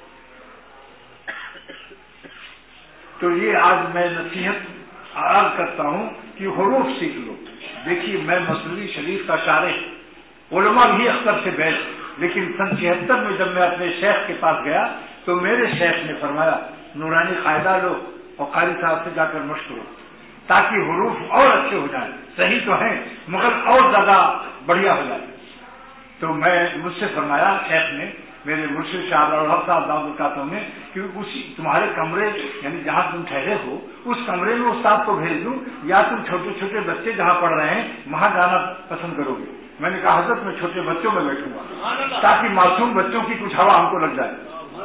تو یہ آج میں نصیحت عرض کرتا ہوں کہ حروف سیکھ لو. دیکھیے میں مصنوی شریف کا شارح، علماء بھی اختر سے بیٹھ، لیکن سن چھہتر میں جب میں اپنے شیخ کے پاس گیا تو میرے شیخ نے فرمایا نورانی قاعدہ لو اور قاری صاحب سے جا کر مشق کرو تاکہ حروف اور اچھے ہو جائیں. صحیح تو ہیں مگر اور زیادہ بڑھیا ہو جائے. تو میں مجھ سے فرمایا شیخ نے، میرے مرشد شاہ الحق صاحب دعوت القاتہ نے، کہ اسی تمہارے کمرے یعنی جہاں تم ٹھہرے ہو اس کمرے میں استاد کو بھیج دوں یا تم چھوٹے چھوٹے بچے جہاں پڑھ رہے ہیں وہاں جانا پسند کرو گے؟ میں نے کہا حضرت میں چھوٹے بچوں میں بیٹھوں گا تاکہ معصوم بچوں کی کچھ ہوا ہم کو لگ جائے.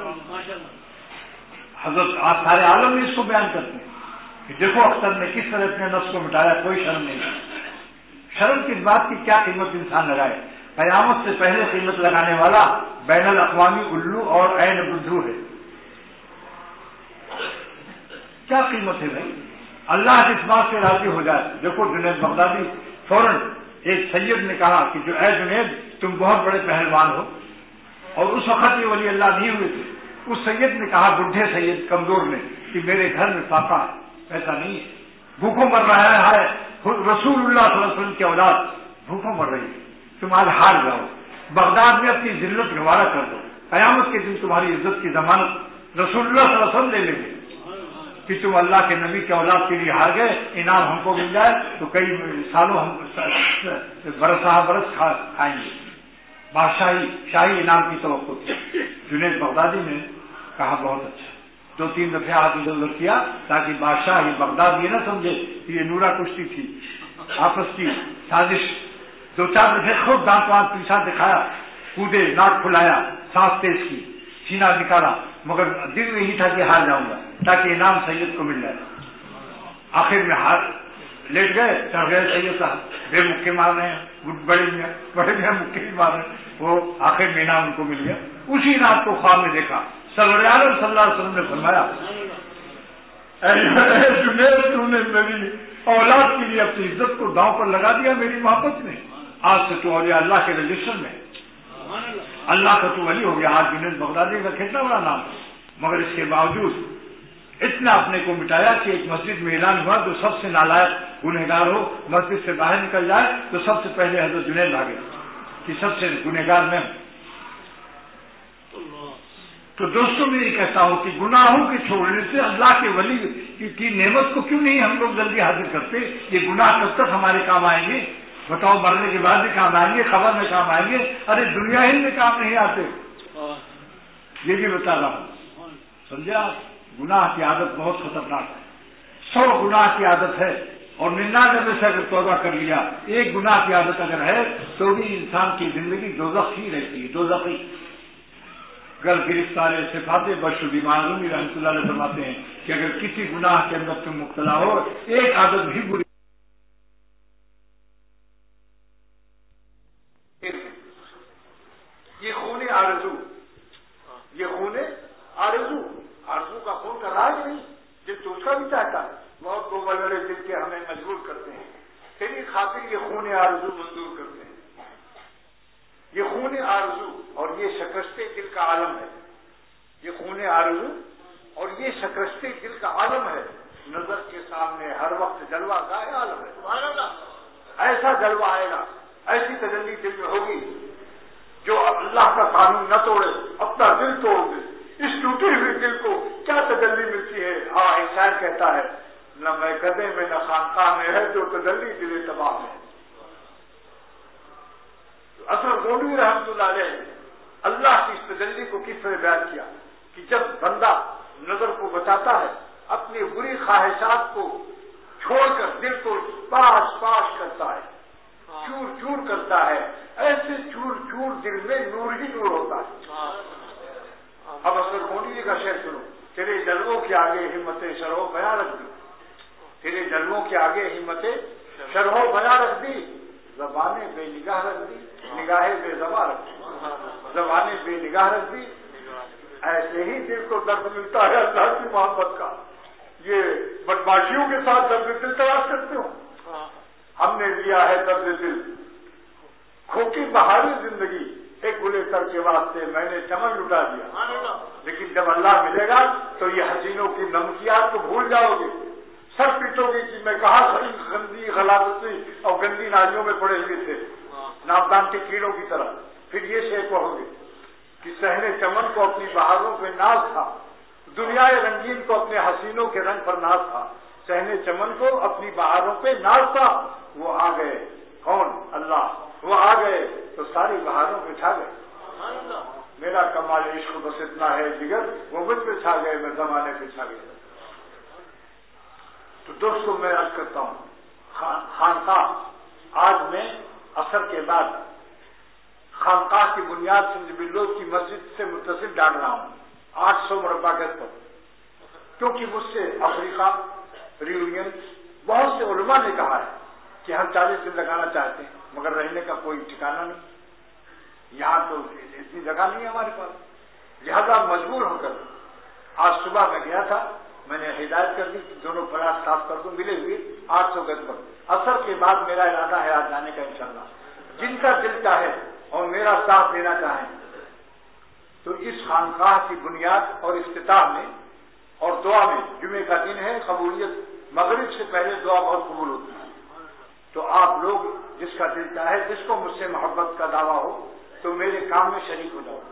حضرت آج سارے عالم میں اس کو بیان کرتے ہیں کہ دیکھو اختر نے کس طرح اپنے نفس کو مٹایا، کوئی شرم نہیں. شرم کس بات کی، کیا قیمت انسان لگائے؟ قیامت سے پہلے قیمت لگانے والا بین الاقوامی الو اور عین بدھو ہے. کیا قیمت ہے بھائی؟ اللہ اس بات سے راضی ہو جائے. دیکھو جنید بغدادی فوراً ایک سید نے کہا کہ جو اے جنید تم بہت بڑے پہلوان ہو، اور اس وقت یہ ولی اللہ نہیں ہوئے تھے. اس سید نے کہا، بڈھے سید کمزور نے، کہ میرے گھر میں فاقہ ہے، ایسا نہیں ہے، بھوکوں مر رہا ہے. رسول اللہ صلی اللہ علیہ وسلم کی اولاد بھوکوں مر رہی ہے، تم آج ہار جاؤ، بغداد میں اپنی ذلت گوارا کر دو، قیامت کے دن تمہاری عزت کی ضمانت رسول اللہ صلی اللہ علیہ وسلم لے لیں گے کہ تم اللہ کے نبی کے اولاد کے لیے ہار گئے، انعام ہم کو مل جائے تو کئی سالوں ہم برسہ برس کھائیں گے. بادشاہی شاہی انعام کی توقع تھی. جنید بغدادی نے کہا بہت اچھا، دو تین دفعہ ہاتھ ادھر ادھر کیا تاکہ بادشاہ یہ بغداد یہ نہ سمجھے کہ یہ نورا کشتی تھی، آپس کی سازش. دو چار دفعہ خود دانت وانت پیچھا دکھایا، کودے، ناک کھلایا، سانس تیز کی، سینہ نکالا، مگر دل میں ہی تھا کہ ہار جاؤں گا تاکہ انعام سید کو مل جائے. آخر میں ہار لیٹ گئے، چڑھ گئے سید صاحب، بے مکے مار رہے ہیں، بڑے میاں بڑے میاں مکے ہی مار رہے ہیں. وہ آخر میں انعام ان کو مل گیا. اسی رات کو خواب میں دیکھا، سرور عالم صلی اللہ علیہ وسلم نے فرمایا، اے جنید تو نے میری اولاد کے لیے اپنی عزت کو داؤں پر لگا دیا میری محبت میں، آج سے تو اولیاء اللہ کے رجسٹر میں اللہ کا تو ولی ہو گیا. آج جنید بغدادی کا کتنا بڑا نام ہے، مگر اس کے باوجود اتنا اپنے کو مٹایا کہ ایک مسجد میں اعلان ہوا جو سب سے نالائق گنہگار ہو مسجد سے باہر نکل جائے تو سب سے پہلے حضرت جنید آگے کہ سب سے گنہگار میں. تو دوستوں میں یہ کہتا ہوں کہ گناہوں کے چھوڑنے سے اللہ کے ولی کی نعمت کو کیوں نہیں ہم لوگ جلدی حاصل کرتے؟ یہ گناہ کب تک ہمارے کام آئیں گے؟ بتاؤ، مرنے کے بعد بھی کام آئیں گے، خبر میں کام آئیں گے، ارے دنیا ہی میں کام نہیں آتے. یہ بھی بتا رہا ہوں، سمجھے آپ؟ گناہ کی عادت بہت خطرناک ہے. سو گناہ کی عادت ہے اور ننانوے میں سے اگر توبہ کر لیا، ایک گناہ کی عادت اگر ہے تو بھی انسان کی زندگی دوزخ ہی رہتی ہے، دوزخی. گر گرفتار صفات بشری معلومی رحمۃ اللہ علیہ فرماتے ہیں کہ اگر کسی گناہ کے اندر تم مبتلا ہو، ایک عادت بھی بری، یہ خون آرزو، یہ خون آرزو آرزو کا خون کا راج نہیں، جس تو اس کا بھی چاہتا ہے. بہت کو بڑے بڑے دل کے ہمیں مجبور کرتے ہیں، تیری خاطر یہ خون آرزو منظور کرتے ہیں. یہ خون آرزو اور یہ شکستِ دل کا عالم ہے. یہ خون آرزو اور یہ شکستِ دل کا عالم ہے. نظر کے سامنے ہر وقت جلوہ کا عالم ہے. سبحان اللہ. ایسا جلوہ آئے گا، ایسی تجلی دل میں ہوگی جو اللہ کا قانون نہ توڑے، اپنا دل توڑ دے. اس ٹوٹے ہوئے دل کو کیا تجلی ملتی ہے؟ ہاں ایک شاعر کہتا ہے، نہ میں گدے میں نہ خانقاہ میں ہے جو تجلی دل تباہ میں. اصل گونڈوی رحمۃ اللہ علیہ اللہ کی اس تجلی کو کس طرح بیان کیا کہ جب بندہ نظر کو بچاتا ہے، اپنی بری خواہشات کو چھوڑ کر دل کو پاش پاش کرتا ہے، چور چور کرتا ہے، ایسے چور چور دل میں نور ہی نور ہوتا ہے. اب اصل گونڈوی کا شعر سنو، تیرے جلووں کے آگے ہمت شرح بیاں رکھ دی، تیرے جلووں کے آگے ہمت شرح بیاں رکھ دی، زبانیں بے نگاہ رکھ دی، نگاہیں بے زبان رکھ دی، زبانیں بے نگاہ رکھ دی. ایسے ہی دل کو درد ملتا ہے اللہ کی محبت کا. یہ بدماشیوں کے ساتھ درد دل تلاش کرتے ہو. ہم نے لیا ہے درد دل، کھوکی بہاری زندگی ایک گلے تر کے واسطے میں نے چمن لٹا دیا. لیکن جب اللہ ملے گا تو یہ حسینوں کی نمکیات کو بھول جاؤ گے، سر پیٹو گے کہ میں کہاں گندی غلاظتی اور گندی نالیوں میں پڑے ہوئے تھے ناپدان کے کیڑوں کی طرح. پھر یہ شے کہو گے کہ صحن چمن کو اپنی بہاروں پہ ناز تھا، دنیا رنگین کو اپنے حسینوں کے رنگ پر ناز تھا، صحن چمن کو اپنی بہاروں پہ ناز تھا. وہ آ گئے، کون؟ اللہ. وہ آ گئے تو ساری بہاروں پہ چھا گئے. میرا کمال عشق بس اتنا ہے جگر، وہ مجھ پہ چھا گئے، میں زمانے پہ چھا گیا. تو دوستوں میں عرض کرتا ہوں، خانقاہ آج میں عصر کے بعد خانقاہ کی بنیاد سندھ بلوچ کی مسجد سے متصل ڈال رہا ہوں، آٹھ سو مربع گز پر، کیونکہ مجھ سے افریقہ ریونین بہت سے علماء نے کہا ہے کہ ہم چالیس دن لگانا چاہتے ہیں مگر رہنے کا کوئی ٹھکانہ نہیں، یہاں تو اتنی جگہ نہیں ہے ہمارے پاس. لہذا مجبور ہو کر آج صبح میں گیا تھا میں نے ہدایت کر دی کہ دونوں پلاٹ صاف کر دوں، ملے ہوئے آٹھ سو گز پر. اثر کے بعد میرا ارادہ ہے آج جانے کا انشاءاللہ. جن کا دل چاہے اور میرا ساتھ دینا چاہیں تو اس خانقاہ کی بنیاد اور افتتاح میں اور دعا میں، جمعے کا دن ہے، قبولیت مغرب سے پہلے دعا بہت قبول ہوتی ہے. تو آپ لوگ جس کا دل چاہے، جس کو مجھ سے محبت کا دعویٰ ہو تو میرے کام میں شریک ہو جاؤ.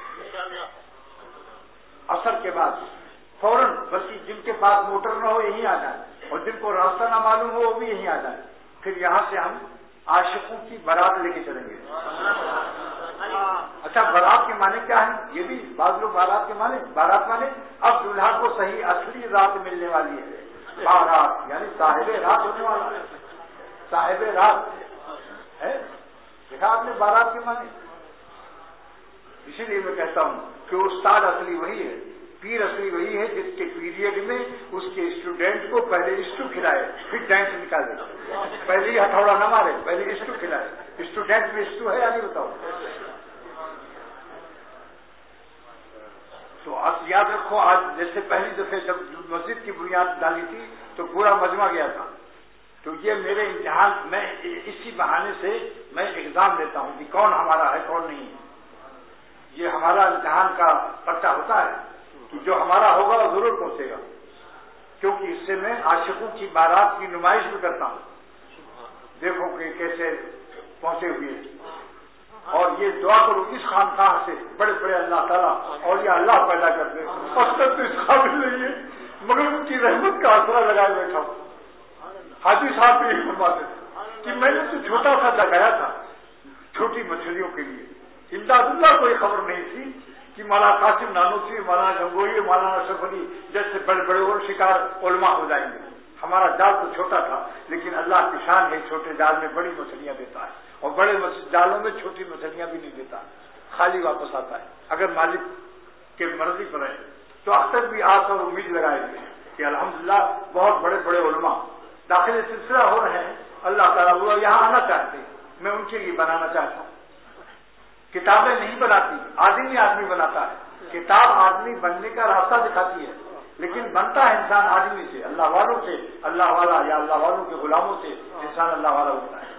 اثر کے بعد فوراً، بلکہ جن کے پاس موٹر نہ ہو یہیں آ جائیں، اور جن کو راستہ نہ معلوم ہو وہ بھی یہیں آ جائیں. پھر یہاں سے ہم عاشقوں کی بارات لے کے چلیں گے. اچھا، بارات کے معنی کیا ہے؟ یہ بھی بعض لوگ بارات کے معنی بارات معنی اب دلہا کو صحیح اصلی رات ملنے والی ہے. بارات یعنی صاحب رات ہونے والا ہے. صاحب رات ہے، دیکھا آپ نے بارات کے معنی. اسی لیے میں کہتا ہوں کہ استاد اصلی وہی ہے، پیر اصلی وہی ہے جس کے پیریڈ میں اس کے اسٹوڈنٹ کو پہلے اسٹو کھلائے پھر ڈینس نکالے. پہلے ہی ہتھوڑا نہ مارے، پہلے اسٹو کھلائے. اسٹوڈنٹ میں اسٹو ہے یا نہیں بتاؤ؟ تو آپ یاد رکھو، آج جیسے پہلی دفعہ جب مسجد کی بنیاد ڈالی تھی تو پورا مجمع گیا تھا. تو یہ میرے امتحان، میں اسی بہانے سے میں ایگزام دیتا ہوں کہ کون ہمارا ہے کون نہیں ہے. یہ ہمارا امتحان کا پرچہ ہوتا ہے کہ جو ہمارا ہوگا وہ ضرور پہنچے گا، کیونکہ اس سے میں عاشقوں کی بارات کی نمائش بھی کرتا ہوں. دیکھو کہ کیسے پہنچے ہوئے. اور یہ دعا کرو اس خانقاہ سے بڑے بڑے اللہ تعالیٰ اور یہ اللہ پیدا کر دے. اب تک تو اس قابل نہیں ہے مگر ان کی رحمت کا آسرا لگائے بیٹھا ہوں. حاجی صاحب بھی یہی فرماتے تھے کہ میں نے تو چھوٹا سا لگایا تھا چھوٹی مچھلیوں کے لیے. امداد اللہ کو یہ خبر نہیں تھی کہ مولانا قاسم نانوتوی، مولانا گنگوئی، مولانا اشرف علی جیسے بڑے بڑے اور شکار علماء ہو جائیں گے. ہمارا جال تو چھوٹا تھا لیکن اللہ کی شان ہے، چھوٹے جال میں بڑی مچھلیاں دیتا ہے اور بڑے جالوں میں چھوٹی مچھلیاں بھی نہیں دیتا، خالی واپس آتا ہے اگر مالک کے مرضی پر ہے. تو اکثر بھی آس اور امید لگائے ہوئے کہ الحمدللہ بہت بڑے بڑے علماء داخل سلسلہ ہو رہے ہیں. اللہ تعالیٰ وہ یہاں آنا چاہتے ہیں، میں ان کے لیے بنانا چاہتا ہوں. کتابیں نہیں بناتی، آدمی آدمی بناتا ہے. کتاب آدمی بننے کا راستہ دکھاتی ہے لیکن بنتا ہے انسان آدمی سے، اللہ والوں سے. اللہ والا یا اللہ والوں کے غلاموں سے انسان اللہ والا ہوتا ہے.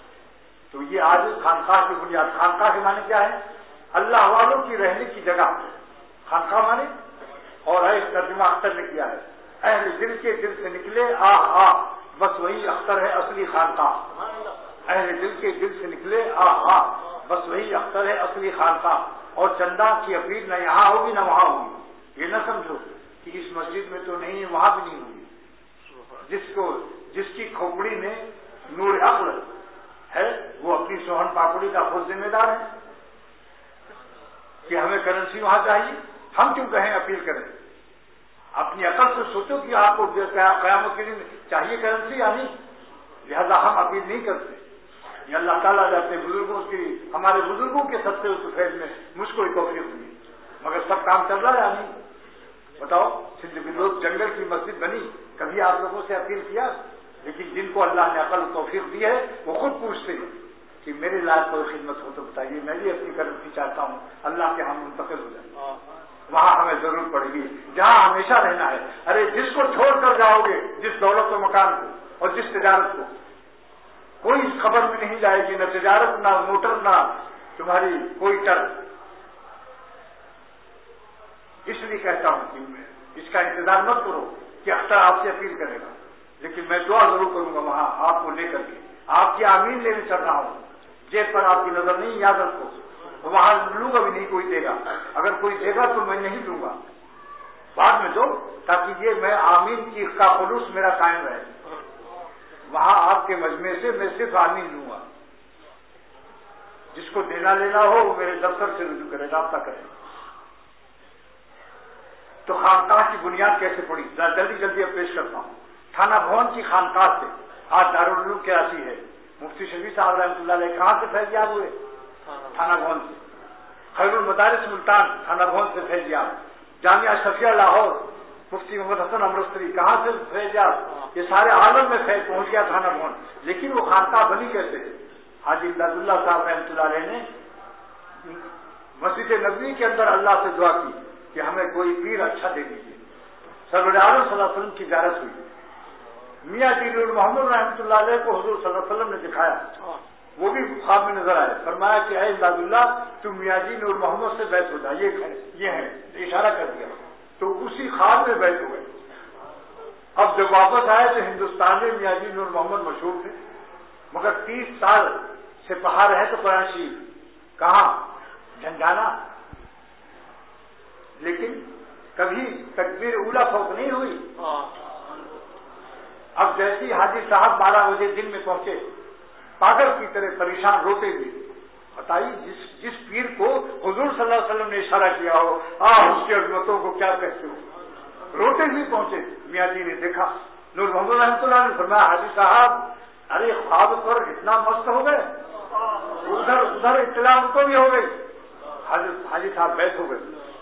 تو یہ آج خانقاہ کی بنیاد. خانقاہ کے معنی کیا ہے؟ اللہ والوں کی رہنے کی جگہ. خانقاہ معنی اور ہے ترجمہ اختر نے کیا ہے، اہل دل کے دل سے نکلے آہ آہ، بس وہی اختر ہے اصلی خانقاہ. اہل دل کے دل سے نکلے آہ آہ، بس وہی اختر ہے اصلی خانقاہ. اور چندہ کی اپیل نہ یہاں ہوگی نہ وہاں ہوگی. یہ نہ سمجھو کہ اس مسجد میں تو نہیں ہے وہاں بھی نہیں ہوگی. جس کو جس کی کھوپڑی میں نور عقل ہے وہ اپنی سوہن پاپڑی کا خود ذمہ دار ہے کہ ہمیں کرنسی وہاں چاہیے. ہم کیوں کہیں اپیل کریں؟ اپنی عقل سے سوچو کہ آپ کو قیامت کے دن چاہیے کرنسی یا نہیں. لہذا ہم اپیل نہیں کرتے. یہ اللہ تعالیٰ نے اپنے بزرگوں کی، ہمارے بزرگوں کے سب سے اس فیض میں مجھ کو توفیق ہوئی. مگر سب کام چل رہا ہے یا نہیں بتاؤ؟ سندھ میں لوگ جنگل کی مسجد بنی، کبھی آپ لوگوں سے اپیل کیا؟ لیکن جن کو اللہ نے عقل و توفیق دی ہے وہ خود پوچھتے ہیں کہ میرے لائق کوئی خدمت ہو تو بتائیے، میں بھی اپنی کرنسی چاہتا ہوں، اللہ کے ہم منتقل ہو جائیں. وہاں ہمیں ضرورت پڑے گی جہاں ہمیشہ رہنا ہے. ارے جس کو چھوڑ کر جاؤ گے، جس دولت و مکان کو اور جس تجارت کو، کوئی اس خبر میں نہیں جائے گی، نہ تجارت نہ موٹر نہ تمہاری کوئی ٹر. اس لیے کہتا ہوں کہ اس کا انتظار مت کرو کہ اختر آپ سے اپیل کرے گا، لیکن میں دعا ضرور کروں گا وہاں آپ کو لے کر کے. آپ کی آمین لینے چل رہا ہوں، جیب پر آپ کی نظر نہیں، یاد رکھو. وہاں لوں گا بھی نہیں کوئی دے گا، اگر کوئی دے گا تو میں نہیں دوں گا، بعد میں دو تاکہ یہ میں آمین کی کا خلوص میرا قائم رہے. وہاں آپ کے مجمع سے میں صرف آمین لوں گا. جس کو دینا لینا ہو وہ میرے دفتر سے رجوع کرے، رابطہ کرے. تو خانقاہ کی بنیاد کیسے پڑی؟ جلدی جلدی اب پیش کرتا ہوں. تھانہ بھون کی خانقاہ سے آج دارالعلوم کراچی ہے. مفتی شفیع صاحب رحمۃ اللہ علیہ کہاں سے فیضیاب ہوئے؟ تھانہ بھون سے. خیر المدارس ملتان تھانہ بھون سے فیضیاب. جامعہ شفیع لاہور مفتی محمد حسن امرستری کہاں سے فیضیاب؟ یہ سارے عالم میں فیض پہنچ گیا تھانہ بھون. لیکن وہ خانقاہ بنی کیسے؟ حاجی امداد اللہ صاحب رحمۃ اللہ علیہ نے مسجد نبوی کے اندر اللہ سے دعا کی کہ ہمیں کوئی پیر اچھا دے دیجیے. سرور عالم صلی اللہ علیہ وسلم کی زیارت ہوئی. میاں جی نور محمد رحمۃ اللہ علیہ کو حضور صلی اللہ علیہ وسلم نے دکھایا, وہ بھی خواب میں نظر آئے. فرمایا کہ اے امداد اللہ تم میاں جی نور محمد سے بیعت ہو جا, یہ یہ ہے, اشارہ کر دیا. تو اسی خواب میں بیعت ہو گئے. اب جب واپس آئے تو ہندوستان میں میاں جی نور محمد مشہور تھے, مگر تیس سال سے پہا رہے تو قرآن شریف کہاں جھنجھانا, لیکن کبھی تکبیر اولا فوق نہیں ہوئی. اب جیسی حاجی صاحب بارہ بجے دن میں پہنچے, پاگل کی طرح پریشان روتے ہوئے, بتائیے جس جس پیر کو حضور صلی اللہ علیہ وسلم نے اشارہ کیا ہو, آ اس کی عظمتوں کو کیا کہتے ہو, روتے ہوئے پہنچے. میاں جی نے دیکھا, نور محمد رحمۃ اللہ نے فرمایا حاجی صاحب ارے خواب پر اتنا مست ہو گئے, ادھر ادھر اطلاع ان کو بھی ہو گئی. حضرت حاجی صاحب بیٹھ ہو گئے.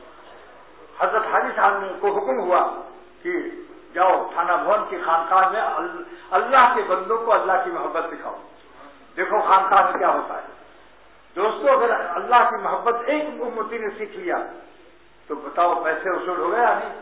حضرت حاجی صاحب نے کو حکم ہوا کہ جاؤ تھانہ بھون کی خانقاہ میں اللہ کے بندوں کو اللہ کی محبت دکھاؤ. دیکھو خانقاہ میں کیا ہوتا ہے. دوستو اگر اللہ کی محبت ایک امتی نے سیکھ لیا تو بتاؤ پیسے وصول ہو گیا نہیں.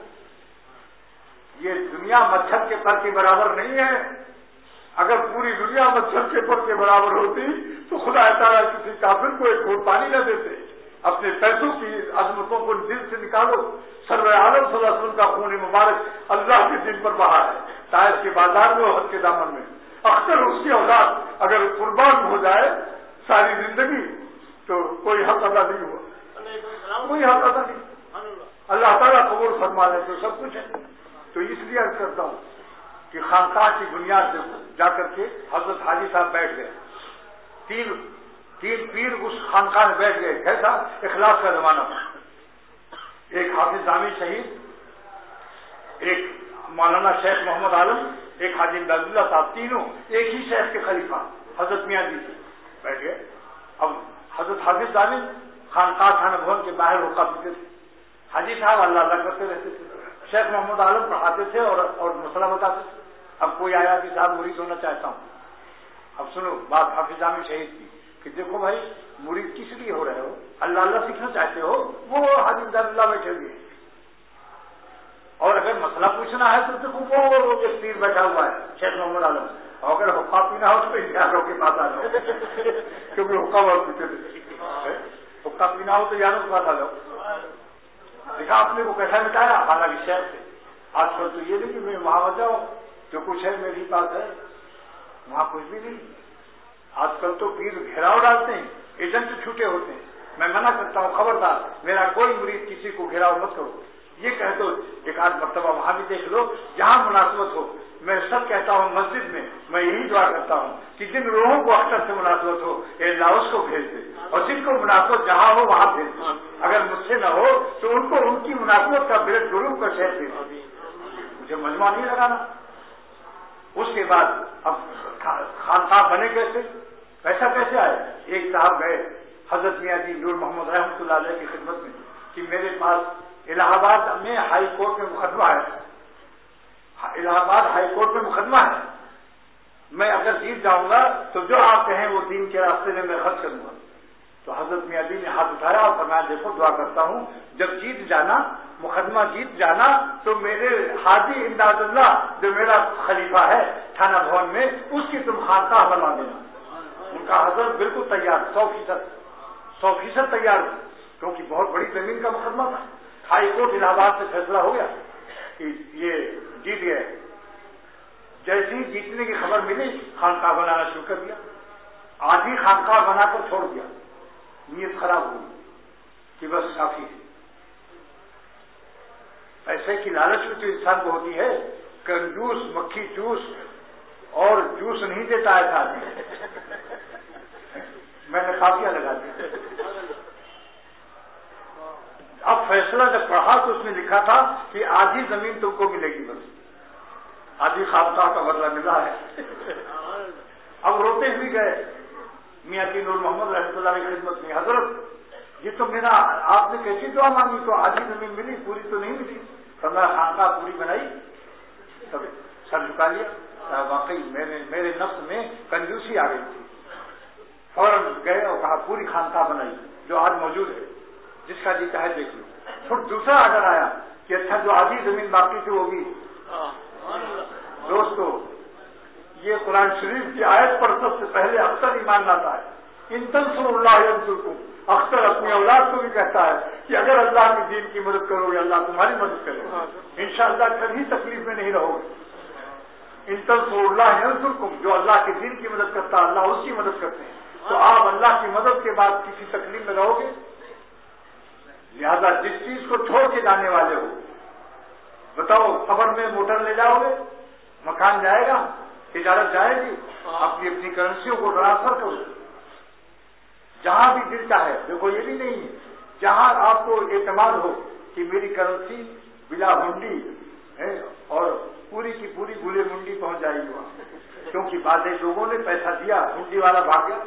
یہ دنیا مچھر کے پر کے برابر نہیں ہے. اگر پوری دنیا مچھر کے پر کے برابر ہوتی تو خدا تعالیٰ کسی کافر کو ایک گھونٹ پانی نہ دیتے. اپنے پیسوں کی عظمتوں کو دل سے نکالو. سرور عالم صلی اللہ علیہ وسلم کا خون مبارک اللہ کے دل پر بہا ہے. طائف کے بازار میں عہد کے دامن میں اختر اس کی اولاد اگر قربان ہو جائے ساری زندگی تو کوئی حق ادا نہیں ہوا, کوئی حق ادا نہیں. اللہ تعالیٰ قبول فرما لے تو سب کچھ ہے. تو اس لیے عرض کرتا ہوں کہ خانقاہ کی بنیاد سے جا کر کے حضرت حاجی صاحب بیٹھ گئے. تین تین پیر اس خانقاہ میں بیٹھ گئے. کیسا اخلاص کا زمانہ. ایک حافظ جامی شہید, ایک مولانا شیخ محمد عالم, ایک حاجی امداد اللہ صاحب, تینوں ایک ہی شیخ کے خلیفہ حضرت میاں جی سے بیٹھ گئے. اب حضرت حافظ جامی خانقاہ تھانہ بھون کے باہر حقہ پیتے تھے. حاجی صاحب اللہ اللہ کرتے رہتے تھے. شیخ محمد عالم پڑھاتے تھے اور اور مسئلہ بتاتے تھے. اب کوئی آیا کہ صاحب مرید ہونا چاہتا ہوں. اب سنو بات حافظ جامی شہید کی کہ دیکھو بھائی مرید کس لیے ہو رہے ہو, اللہ اللہ سیکھنا چاہتے ہو, وہ حاجی امداد اللہ بیٹھے ہوئے. اور اگر مسئلہ پوچھنا ہے تو دیکھو وہ ایک پیر بیٹھا ہوا ہے شیخ محمد عالم. اور اگر حقہ پینا ہو تو یاروں کے پاس آ جاؤ, کیونکہ حقہ بہت پیتے تھے. حقہ پینا ہو تو یاروں کے پاس آ جاؤ. دیکھا آپ نے وہ کیسا بتایا. حالانکہ شہر سے آج کل تو یہ نہیں کہ میں وہاں جاؤں جو کچھ ہے میری پاس ہے, وہاں کچھ بھی نہیں. آج کل تو پیر گھیراؤ ڈالتے ہیں, ایجنٹ چھوٹے ہوتے ہیں. میں منع کرتا ہوں خبردار میرا کوئی مرید کسی کو گھیراؤ مت کرو. یہ کہہ دو ایک آدھ مرتبہ وہاں بھی دیکھ لو جہاں مناسبت ہو. میں سب کہتا ہوں مسجد میں میں یہی دعا کرتا ہوں کہ جن روحوں کو اختر سے مناسبت ہو اے اللہ اس کو بھیج دے, اور جن کو مناسبت جہاں ہو وہاں بھیج دے. اگر مجھ سے نہ ہو تو ان کو ان کی مناسبت کا بلڈ گروپ کا شہر دے. مجھے مجمع نہیں لگانا. اس کے بعد اب خانقاہ بنے کیسے, پیسہ کیسے آئے. ایک صاحب گئے حضرت میاں جی نور محمد رحمۃ اللہ علیہ کی خدمت میں کہ میرے پاس الہ آباد میں ہائی کورٹ میں مقدمہ ہے, الہ آباد ہائی کورٹ میں مقدمہ ہے. میں اگر جیت جاؤں گا تو جو آپ کہیں وہ دین کے راستے میں میں خرچ کروں گا. تو حضرت میاں جی نے ہاتھ اٹھایا اور فرمایا دیکھو دعا کرتا ہوں جب جیت جانا, مقدمہ جیت جانا, تو میرے حاجی امداد اللہ جو میرا خلیفہ ہے تھانہ بھون میں اس کی تم خانقاہ بنوا دینا. ان کا حضرت بالکل تیار, سو فیصد سو فیصد تیار ہو, کیونکہ بہت بڑی زمین کا مقدمہ تھا. ہائی کورٹ الہ آباد سے فیصلہ ہو گیا کہ یہ جیت گئے. جیسی جیتنے کی خبر ملی خانقاہ بنانا شروع کر دیا. آدھی خانقاہ بنا کر چھوڑ دیا. نیت خراب ہوئی کہ بس کافی ہے. پیسے کی لالچ میں تو انسان کو ہوتی ہے. کنجوس مکھی چوس اور جوس نہیں دیتا ہے آدمی. میں نے قافیہ لگا دیا. اب فیصلہ جب پڑھا تو اس نے لکھا تھا کہ آدھی زمین تم کو ملے گی, بس آدھی خانقاہ کا بدلہ ملا ہے. اب روتے ہوئے گئے میاں کی نور محمد رحمۃ اللہ کی خدمت میں, حضرت یہ تو میرا آپ نے کیسی دعا مانگی تو آدھی زمین ملی, پوری تو نہیں ملی. فرمایا خانقاہ پوری بنائی, تب سر جھکا لیا. واقعی میرے میرے نفس میں کنجوسی آ گئی تھی. فوراً گئے اور کہا پوری خانقاہ بنائی جو آج موجود ہے, جس کا جی چاہے دیکھ لو. پھر دوسرا آرڈر آیا کہ اچھا جو آدھی زمین باقی تھی وہ بھی. دوستو یہ قرآن شریف کی آیت پر سب سے پہلے اختر ایمان لاتا ہے. ان تنصروا اللہ ینصرکم. اختر اپنی اولاد کو بھی کہتا ہے کہ اگر اللہ کے دین کی مدد کرو گے اللہ تمہاری مدد کرے گا. انشاءاللہ کبھی تکلیف میں نہیں رہو گے. ان تنصروا اللہ ینصرکم. جو اللہ کے دین کی مدد کرتا ہے اللہ اس کی مدد کرتے ہیں. تو آپ اللہ کی مدد کے بعد کسی تکلیف میں رہو گے. لہذا جس چیز کو چھوڑ کے جانے والے ہو, بتاؤ قبر میں موٹر لے جاؤ گے, مکان جائے گا, تجارت جائے گی, اپنی اپنی کرنسیوں کو ٹرانسفر کرو جہاں بھی دل چاہے. دیکھو یہ بھی نہیں ہے, جہاں آپ کو اعتماد ہو کہ میری کرنسی بلا ہنڈی ہے اور پوری کی پوری گلے منڈی پہنچ جائے گی وہاں, کیونکہ بعض لوگوں نے پیسہ دیا, ہنڈی والا بھاگ گیا.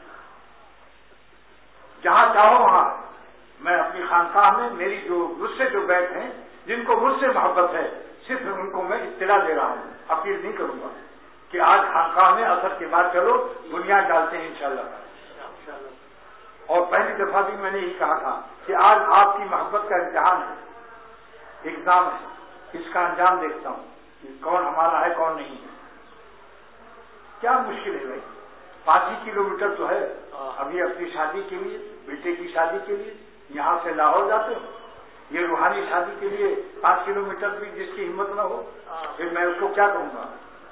جہاں چاہو وہاں. میں اپنی خانقاہ میں میری جو مجھ سے جو بیٹھ ہیں جن کو مجھ سے محبت ہے صرف ان کو میں اطلاع دے رہا ہوں, اپیل نہیں کروں گا کہ آج خانقاہ میں اثر کے بعد چلو بنیاد ڈالتے ہیں انشاءاللہ. اور پہلی دفعہ بھی میں نے یہی کہا تھا کہ آج آپ کی محبت کا امتحان ہے, ایگزام ہے, اس کا انجام دیکھتا ہوں کہ کون ہمارا ہے کون نہیں ہے. کیا مشکل ہے بھائی, پانچ ہی کلو میٹر تو ہے. ابھی اپنی شادی کے لیے, بیٹے کی شادی کے لیے یہاں سے لاہور جاتے ہو. یہ روحانی شادی کے لیے پانچ کلو میٹر بھی جس کی ہمت نہ ہو پھر میں اس کو کیا کہوں گا.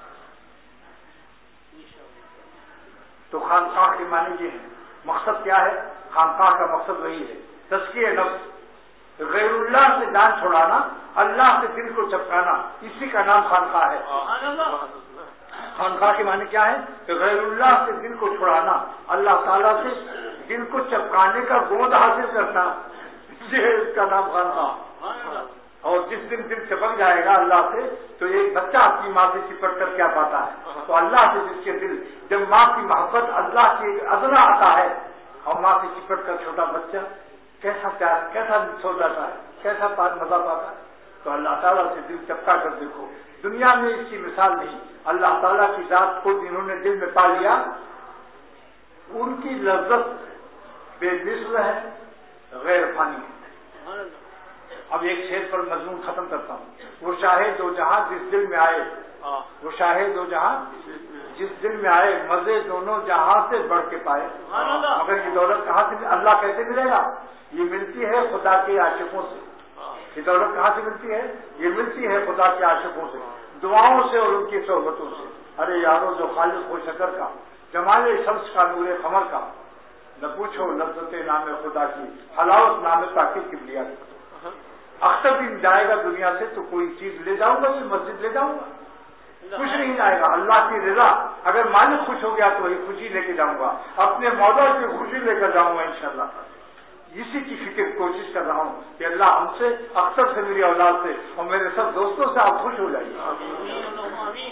تو خانقاہ کے معنی یہ ہے. مقصد کیا ہے؟ خانقاہ کا مقصد وہی ہے, تزکیہ نفس. غیر اللہ سے جان چھوڑانا, اللہ سے دل کو چپکانا, اسی کا نام خانقاہ ہے. خانقاہ کے معنی کیا ہے؟ کہ غیر اللہ سے دل کو چھڑانا, اللہ تعالیٰ سے دل کو چپکانے کا گود حاصل کرنا, یہ ہے اس کا نام خانقاہ. اور جس دن دل چپک جائے گا اللہ سے تو ایک بچہ اپنی ماں سے چپٹ کر کیا پاتا ہے. تو اللہ سے جس کے دل, جب ماں کی محبت اللہ کے ادنا آتا ہے اور ماں سے چپٹ کر چھوٹا بچہ کیسا پیار, کیسا سو جاتا ہے, کیسا مزہ پاتا ہے. تو اللہ تعالیٰ سے دل چپکا کر دیکھو. دنیا میں اس کی مثال نہیں. اللہ تعالیٰ کی ذات کو جنہوں نے دل میں پا لیا ان کی لذت بے مثل ہے, غیر فانی ہے. اب ایک شعر پر مضمون ختم کرتا ہوں. وہ شاہے دو جہاں جس دل میں آئے, وہ شاہے دو جہاں جس دل میں آئے, مزے دونوں جہاں سے بڑھ کے پائے. مگر یہ دولت کہاں سے, اللہ کیسے ملے گا؟ یہ ملتی ہے خدا کے عاشقوں سے. یہ دولت کہاں سے ملتی ہے؟ یہ ملتی ہے خدا کے عاشقوں سے, دعاؤں سے اور ان کی صحبتوں سے. ارے یارو جو خالق و شکر کا, جمال شمس کا, نور قمر کا, نہ پوچھو لذت نام خدا کی, حلاوت نام تاکید کی بلیا. اختر دن جائے گا دنیا سے تو کوئی چیز لے جاؤں گا, یہ مسجد لے جاؤں گا, کچھ نہیں جائے گا. اللہ کی رضا, اگر مالک خوش ہو گیا تو وہی خوشی لے کے جاؤں گا, اپنے مولا کی خوشی لے کر جاؤں گا انشاءاللہ. اسی کی فکر کوشش کر رہا ہوں کہ اللہ ہم سے, اختر سے, میری اولاد سے اور میرے سب دوستوں سے آپ خوش ہو جائیے.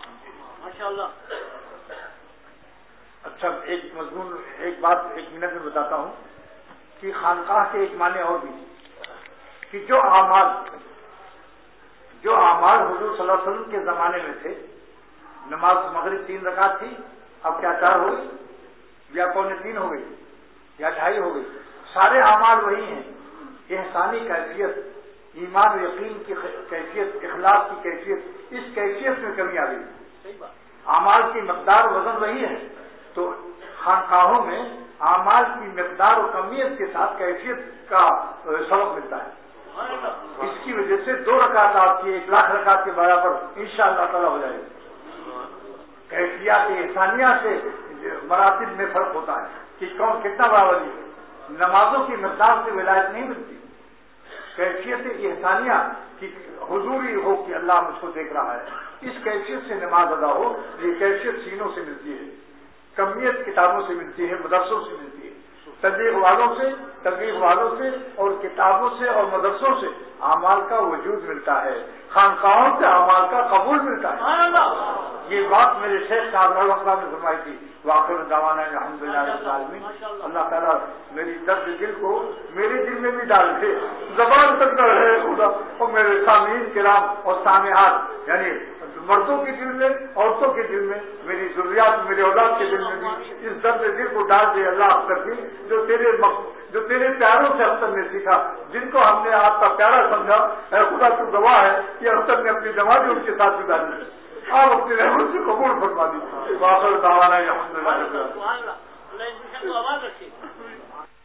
اچھا ایک مضمون, ایک بات ایک منٹ میں بتاتا ہوں کہ خانقاہ کے ایک معنی اور بھی کہ جو اعمال جو اعمال حضور صلی اللہ علیہ وسلم کے زمانے میں تھے, نماز مغرب تین رکعت تھی, اب کیا چار ہو گئی, یا پونے تین ہو گئی, یا ڈھائی ہو گئی. سارے اعمال وہی ہیں. احسانی کیفیت, ایمان و یقین کی کیفیت, اخلاص کی کیفیت, اس کیفیت میں کمی آ گئی. اعمال کی مقدار وزن وہی ہے. تو خانقاہوں میں اعمال کی مقدار و کمیت کے ساتھ کیفیت کا سبق ملتا ہے. اس کی وجہ سے دو رکعت آپ کی ایک لاکھ رکعت کے برابر انشاءاللہ تعالیٰ ہو جائے گی. کیفیات احسانیہ سے مراتب میں فرق ہوتا ہے کہ کون کتنا برابر ہے. نمازوں کی مقدار سے ولایت نہیں ملتی, کیفیت احسانیہ کی حضوری ہو کہ اللہ مجھ کو دیکھ رہا ہے, اس کیفیت سے نماز ادا ہو. یہ کیفیت سینوں سے ملتی ہے, کمیت کتابوں سے ملتی ہے, مدرسوں سے ملتی ہے, تبلیغ والوں سے تبلیغ والوں سے اور کتابوں سے اور مدرسوں سے اعمال کا وجود ملتا ہے. خانقاہوں سے اعمال کا قبول ملتا ہے. یہ بات میرے شیخ صاحب نے فرمائی تھی. واخر دعوانا الحمدللہ رب العالمین. اللہ تعالیٰ میری درد دل کو میرے دل میں بھی ڈال دے, زبان تک نہ رہے خدا, اور میرے سامعین کرام اور سامعات یعنی مردوں کے دل میں, عورتوں کے دل میں, میری ضروریات, میرے اولاد کے دل میں بھی اس درد دل کو ڈال دے اللہ اختر کی, جو تیرے جو تیرے پیاروں سے حسن نے سیکھا، جن کو ہم نے آپ کا پیارا سمجھا، اے خدا تو گواہ ہے کہ حسن نے اپنی جماعت ان کے ساتھ گزاری، آپ اپنی رحمت سے قبول فرما دی۔ واخر دعوانا الحمدللہ۔